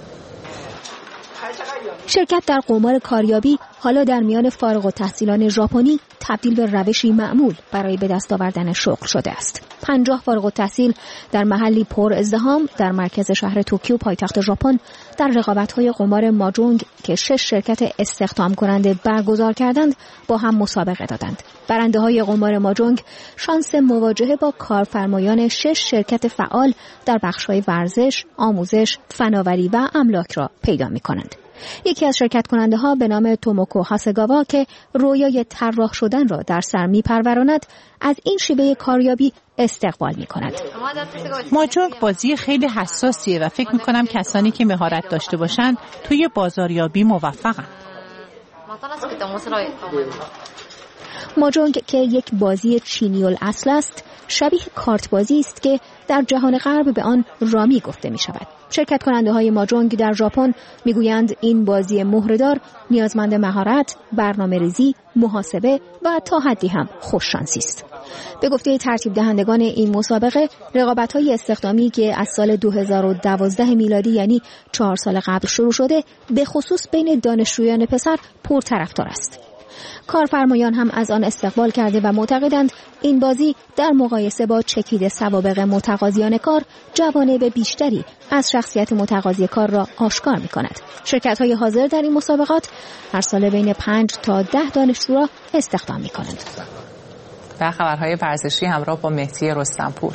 شرکت در قمار کاریابی حالا در میان فارغ التحصیلان ژاپنی تبدیل به روشی معمول برای به دست آوردن شغل شده است. 50 فارغ التحصیل در محلی پر ازدحام در مرکز شهر توکیو پایتخت ژاپن در رقابت‌های قمار ماجونگ که 6 شرکت استخدام کننده برگزار کردند با هم مسابقه دادند. برنده‌های قمار ماجونگ شانس مواجهه با کارفرمایان 6 شرکت فعال در بخش‌های ورزش، آموزش، فناوری و املاک را پیدا می‌کنند. یکی از شرکت کننده ها به نام توموکو هاسگاوا که رویای طراح شدن را در سر می‌پروراند از این شیوه کاریابی استقبال می‌کند. ماجونگ بازی خیلی حساسیه و فکر می‌کنم کسانی که مهارت داشته باشند توی بازاریابی موفقن. ماجونگ که یک بازی چینی الاصل است، شبیه کارت بازی است که در جهان غرب به آن رامی گفته می شود. شرکت کننده های ماجونگ در ژاپن میگویند این بازی مهره‌دار نیازمند مهارت، برنامه‌ریزی، محاسبه و تا حدی هم خوششانسی است. به گفته ترتیب دهندگان این مسابقه، رقابت‌های استخدامی که از سال 2012 میلادی یعنی 4 سال قبل شروع شده، به خصوص بین دانشجویان پسر پرطرفدار است. کارفرمایان هم از آن استقبال کرده و معتقدند این بازی در مقایسه با چکیده سوابق متقاضیان کار جوانب بیشتری از شخصیت متقاضی کار را آشکار می‌کند. شرکت‌های حاضر در این مسابقات هر سال بین 5 تا 10 دانشجو را استخدام می‌کنند. و خبرهای ورزشی همراه با مهدی رستمپور.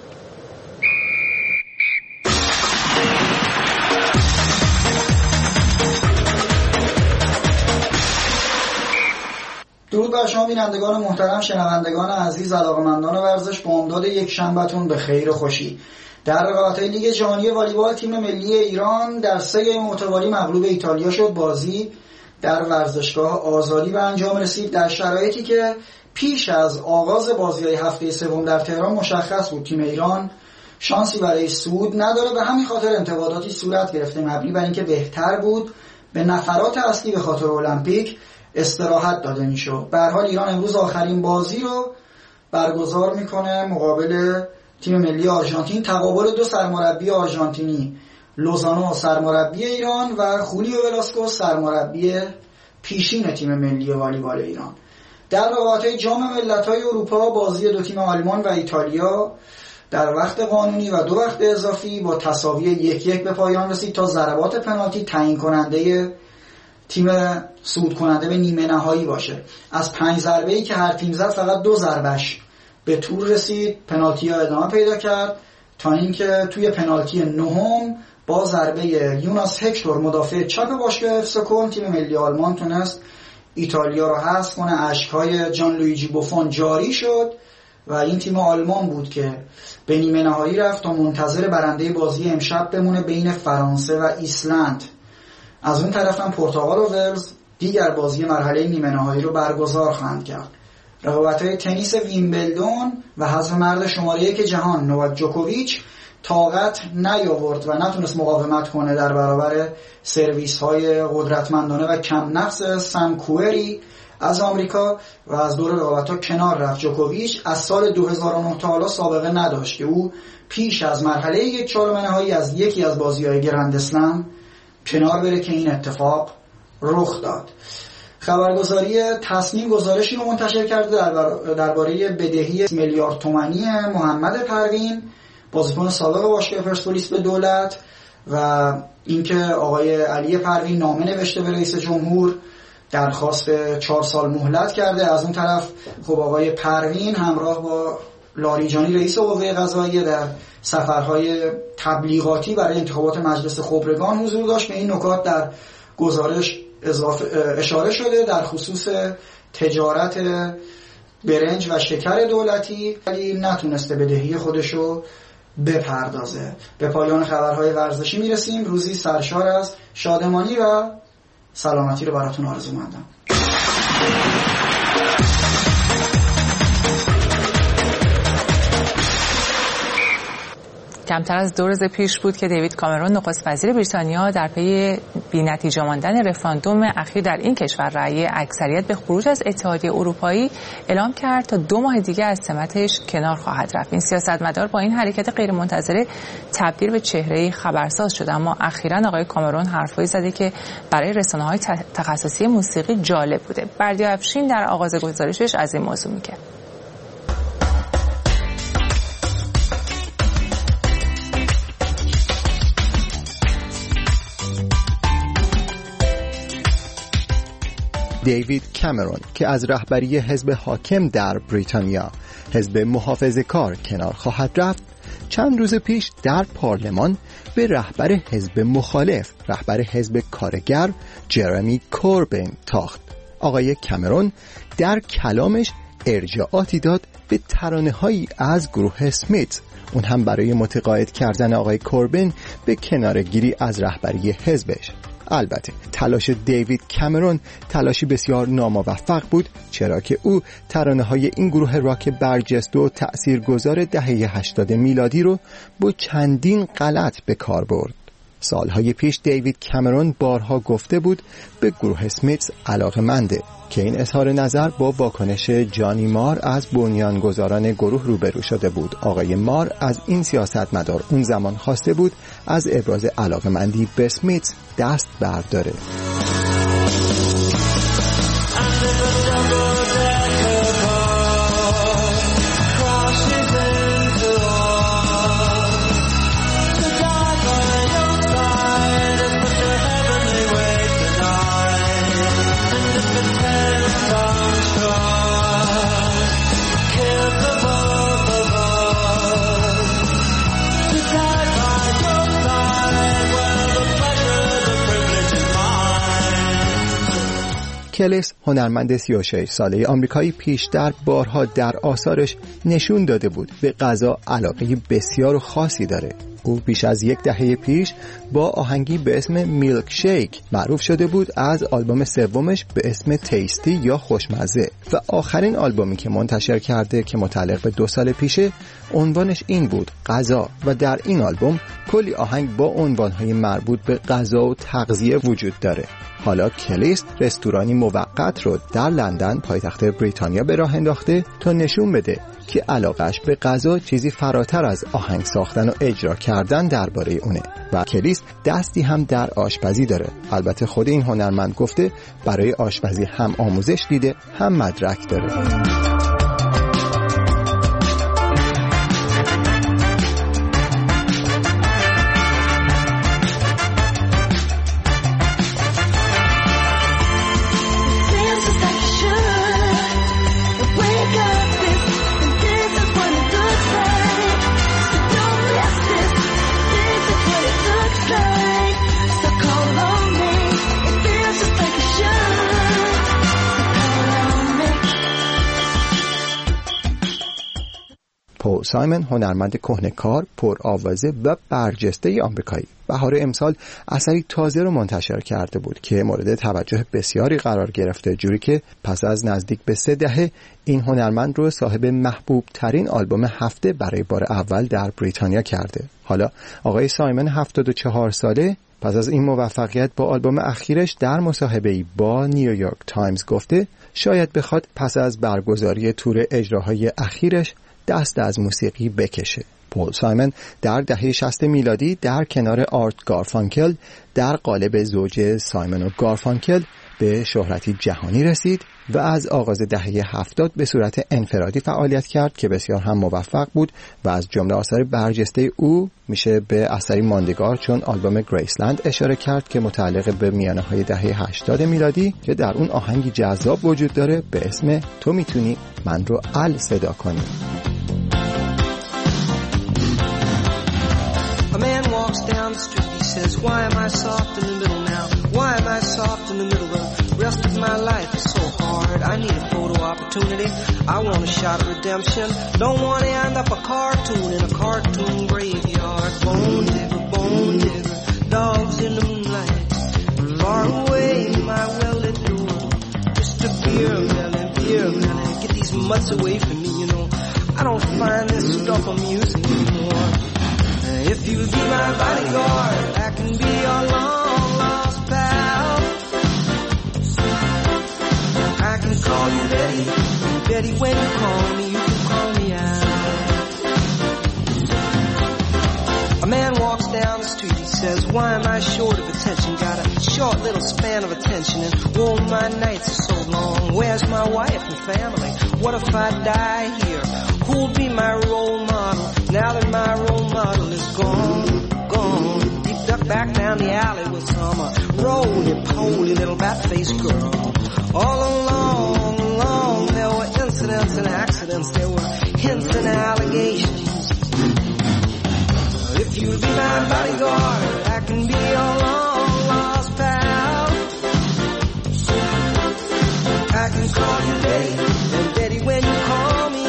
درود بر شما بینندگان محترم، شنوندگان عزیز، علاقه‌مندان ورزش، با امداد یک شنبهتون به خیر و خوشی. در رقابت‌های لیگ جهانی والیبال تیم ملی ایران در 3 متوالی مغلوب ایتالیا شد. بازی در ورزشگاه آزادی به انجام رسید در شرایطی که پیش از آغاز بازی‌های هفته سوم در تهران مشخص بود تیم ایران شانسی برای صعود نداره. به همین خاطر انتقاداتی صورت گرفته مبنی بر اینکه بهتر بود به نفرات اصلی به خاطر المپیک استراحت داده میشه. به هر حال ایران امروز آخرین بازی رو برگزار میکنه مقابل تیم ملی آرژانتین. تقابل 2 سرمربی آرژانتینی، لوزانو سرمربی ایران و خولیو ولاسکوس سرمربی پیشین تیم ملی والیبال ایران. در رقابت‌های جام ملت‌های اروپا بازی دو تیم آلمان و ایتالیا در وقت قانونی و 2 وقت اضافی با تساوی 1-1 به پایان رسید تا ضربات پنالتی تعیین کننده تیم صعود کننده به نیمه نهایی باشه. از 5 ضربه‌ای که هر تیم زد فقط 2 ضربش به تور رسید، پنالتی‌ها ادامه پیدا کرد تا اینکه توی پنالتی نهم با ضربه یوناس هکتور مدافع چپ باشگاه اف سی کلن تیم ملی آلمان تونست ایتالیا رو حذف کنه. اشک‌های جان لویجی بوفون جاری شد و این تیم آلمان بود که به نیمه نهایی رفت تا منتظر برنده بازی امشب بمونه بین فرانسه و ایسلند. از اون طرف هم پرتغال و ولز دیگر بازی مرحله نیمه نهایی رو برگزار خواهند کرد. رقابت‌های تنیس ویمبلدون و حذف مرد شماره 1 جهان نوواک جوکوویچ طاقت نیاورد و نتونست مقاومت کنه در برابر سرویس‌های قدرتمندانه و کم نقص سم کوئری از آمریکا و از دور رقابت‌ها کنار رفت. جوکوویچ از سال 2009 تا حالا سابقه نداشت که او پیش از مرحله 1/4 نهایی از یکی از بازی‌های گرند اسلم کنار بره که این اتفاق رخ داد. خبرگزاری تصنیم گزارشی رو منتشر کرده درباره بدهی میلیارد تومانی محمد پروین بازیکن سابق باشگاه پرسپولیس به دولت و اینکه آقای علی پروین نامه نوشته به رئیس جمهور درخواست 4 سال مهلت کرده. از اون طرف خب آقای پروین همراه با لاریجانی رئیس قوه قضاییه در سفرهای تبلیغاتی برای انتخابات مجلس خبرگان حضور داشت. به این نکات در گزارش اشاره شده در خصوص تجارت برنج و شکر دولتی، ولی نتونسته بدهی خودشو بپردازه. به پایان خبرهای ورزشی میرسیم. روزی سرشار از شادمانی و سلامتی رو براتون آرزو مندم. کمتر از 2 روز پیش بود که دیوید کامرون نخست وزیر بریتانیا در پی بی‌نتیجه ماندن رفراندوم اخیر در این کشور رأی اکثریت به خروج از اتحادیه اروپایی اعلام کرد تا 2 ماه دیگه از سمتش کنار خواهد رفت. این سیاستمدار با این حرکت غیرمنتظره تبدیل به چهره‌ای خبرساز شده، اما اخیراً آقای کامرون حرفایی زده که برای رسانه‌های تخصصی موسیقی جالب بوده. بردیا افشین در آغاز گزارشش از این موضوع میگه. دیوید کامرون که از رهبری حزب حاکم در بریتانیا حزب محافظه‌کار کنار خواهد رفت، چند روز پیش در پارلمان به رهبر حزب مخالف، رهبر حزب کارگر جرمی کوربین تاخت. آقای کامرون در کلامش ارجاعاتی داد به ترانه‌هایی از گروه اسمیت، اون هم برای متقاعد کردن آقای کوربین به کناره‌گیری از رهبری حزبش. البته تلاش دیوید کامرون تلاشی بسیار ناموفق بود، چرا که او ترانه‌های این گروه راک برجسته و تأثیرگذار دهه 80 میلادی رو با چندین غلط به کار برد. سالهای پیش دیوید کامرون بارها گفته بود به گروه اسمیتس علاقه‌منده که این اظهار نظر با واکنش جانی مار از بنیانگذاران گروه روبرو شده بود. آقای مار از این سیاستمدار اون زمان خواسته بود از ابراز علاقه‌مندی به اسمیتس دست برداره. کلیس هنرمند 36 ساله آمریکایی پیشتر بارها در آثارش نشون داده بود به غذا علاقه بسیار خاصی داره. او بیش از 10 دهه پیش با آهنگی به اسم میلک شیک معروف شده بود از آلبوم سومش به اسم تیستی یا خوشمزه و آخرین آلبومی که منتشر کرده که متعلق به 2 سال پیشه عنوانش این بود غذا و در این آلبوم کلی آهنگ با عنوانهای مربوط به غذا و تغذیه وجود داره. حالا کلیست رستورانی موقت رو در لندن پایتخت بریتانیا به راه انداخته تا نشون بده که علاقش به غذا چیزی فراتر از آهنگ ساختن و اجرا کردن درباره اونه و کریس دستی هم در آشپزی داره. البته خود این هنرمند گفته برای آشپزی هم آموزش دیده هم مدرک داره. پول سایمون هنرمند کهنه‌کار، پرآوازه و برجسته آمریکایی بهار امسال اثری تازه رو منتشر کرده بود که مورد توجه بسیاری قرار گرفته، جوری که پس از نزدیک به 3 دهه این هنرمند رو صاحب محبوب ترین آلبوم هفته برای بار اول در بریتانیا کرده. حالا آقای سایمون 74 ساله پس از این موفقیت با آلبوم اخیرش در مصاحبه‌ای با نیویورک تایمز گفته شاید بخواد پس از برگزاری تور اجراهای اخیرش دست از موسیقی بکشه. پول سایمون در دهه 60 میلادی در کنار آرت گارفانکل در قالب زوج سایمون و گارفانکل به شهرتی جهانی رسید و از آغاز دهه 70 به صورت انفرادی فعالیت کرد که بسیار هم موفق بود و از جمله آثار برجسته او میشه به اثری ماندگار چون آلبوم گریسلند اشاره کرد که متعلق به میانه های دهه 80 میلادی که در اون آهنگی جذاب وجود داره به اسم تو میتونی من رو ال صدا کنی. A man walks down the street, he says, why am I soft in the middle now? Why am I soft in the middle? The rest of my life is so hard. I need a photo opportunity. I want a shot of redemption. Don't want to end up a cartoon in a cartoon graveyard. Bone digger, dogs in the moonlight. Far away, my well-lit door. Just a beer melon. Get these mutts away from me, you know. I don't find this stuff amusing anymore. If you'll be my bodyguard, I can be your long-lost pal. I can call you Betty. Betty, when you call me, you can call me out. A man walks down the street, he says, why am I short of attention? Got a short little span of attention, and oh, my nights are so long. Where's my wife and family? What if I die here? Who'll be my role model now that my role model is gone? He ducked back down the alley with some roly-poly little bat-faced girl. All along, there were incidents and accidents. There were hints and allegations. If you'll be my bodyguard, I can be your long-lost pal. I can call you Betty, and Betty, when you call me,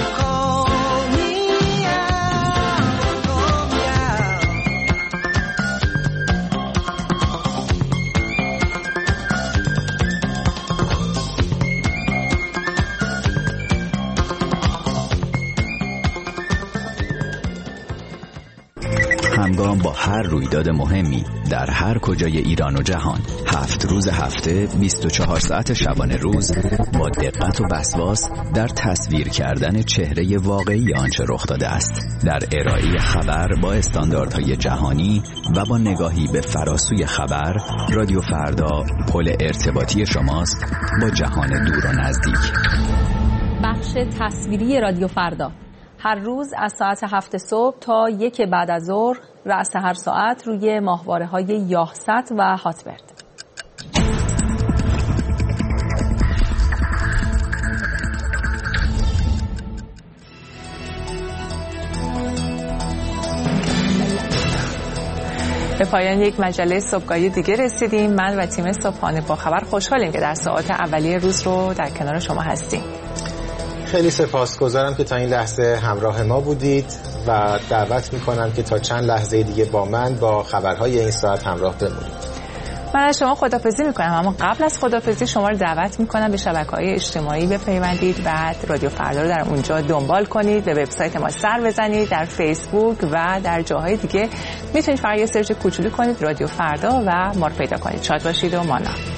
همگام با هر رویداد مهمی در هر کجای ایران و جهان 7 روز هفته 24 ساعت شبانه روز با دقت و وسواس در تصویر کردن چهره واقعی آنچه رخ داده است، در ارائه خبر با استانداردهای جهانی و با نگاهی به فراسوی خبر، رادیو فردا پل ارتباطی شماست با جهان دور و نزدیک. بخش تصویری رادیو فردا هر روز از ساعت 7 صبح تا 1 بعد از ظهر رأس هر ساعت روی ماهواره‌های یاهست و هاتبرد. به پایان یک مجله صبحگاهی دیگه رسیدیم. من و تیم صبحانه با خبر خوشحالیم که در ساعات اولیه روز رو در کنار شما هستیم. خیلی سپاسگزارم که تا این لحظه همراه ما بودید و دعوت میکنم که تا چند لحظه دیگه با من با خبرهای این ساعت همراه بمونید. من از شما خداحافظی میکنم، اما قبل از خداحافظی شما رو دعوت میکنم به شبکه‌های اجتماعی بپیوندید، بعد رادیو فردا رو در اونجا دنبال کنید، به وبسایت ما سر بزنید، در فیسبوک و در جاهای دیگه میتونید فقط یه سرچ کوچولو کنید رادیو فردا و ما رو پیدا کنید. شاد باشید و مانا.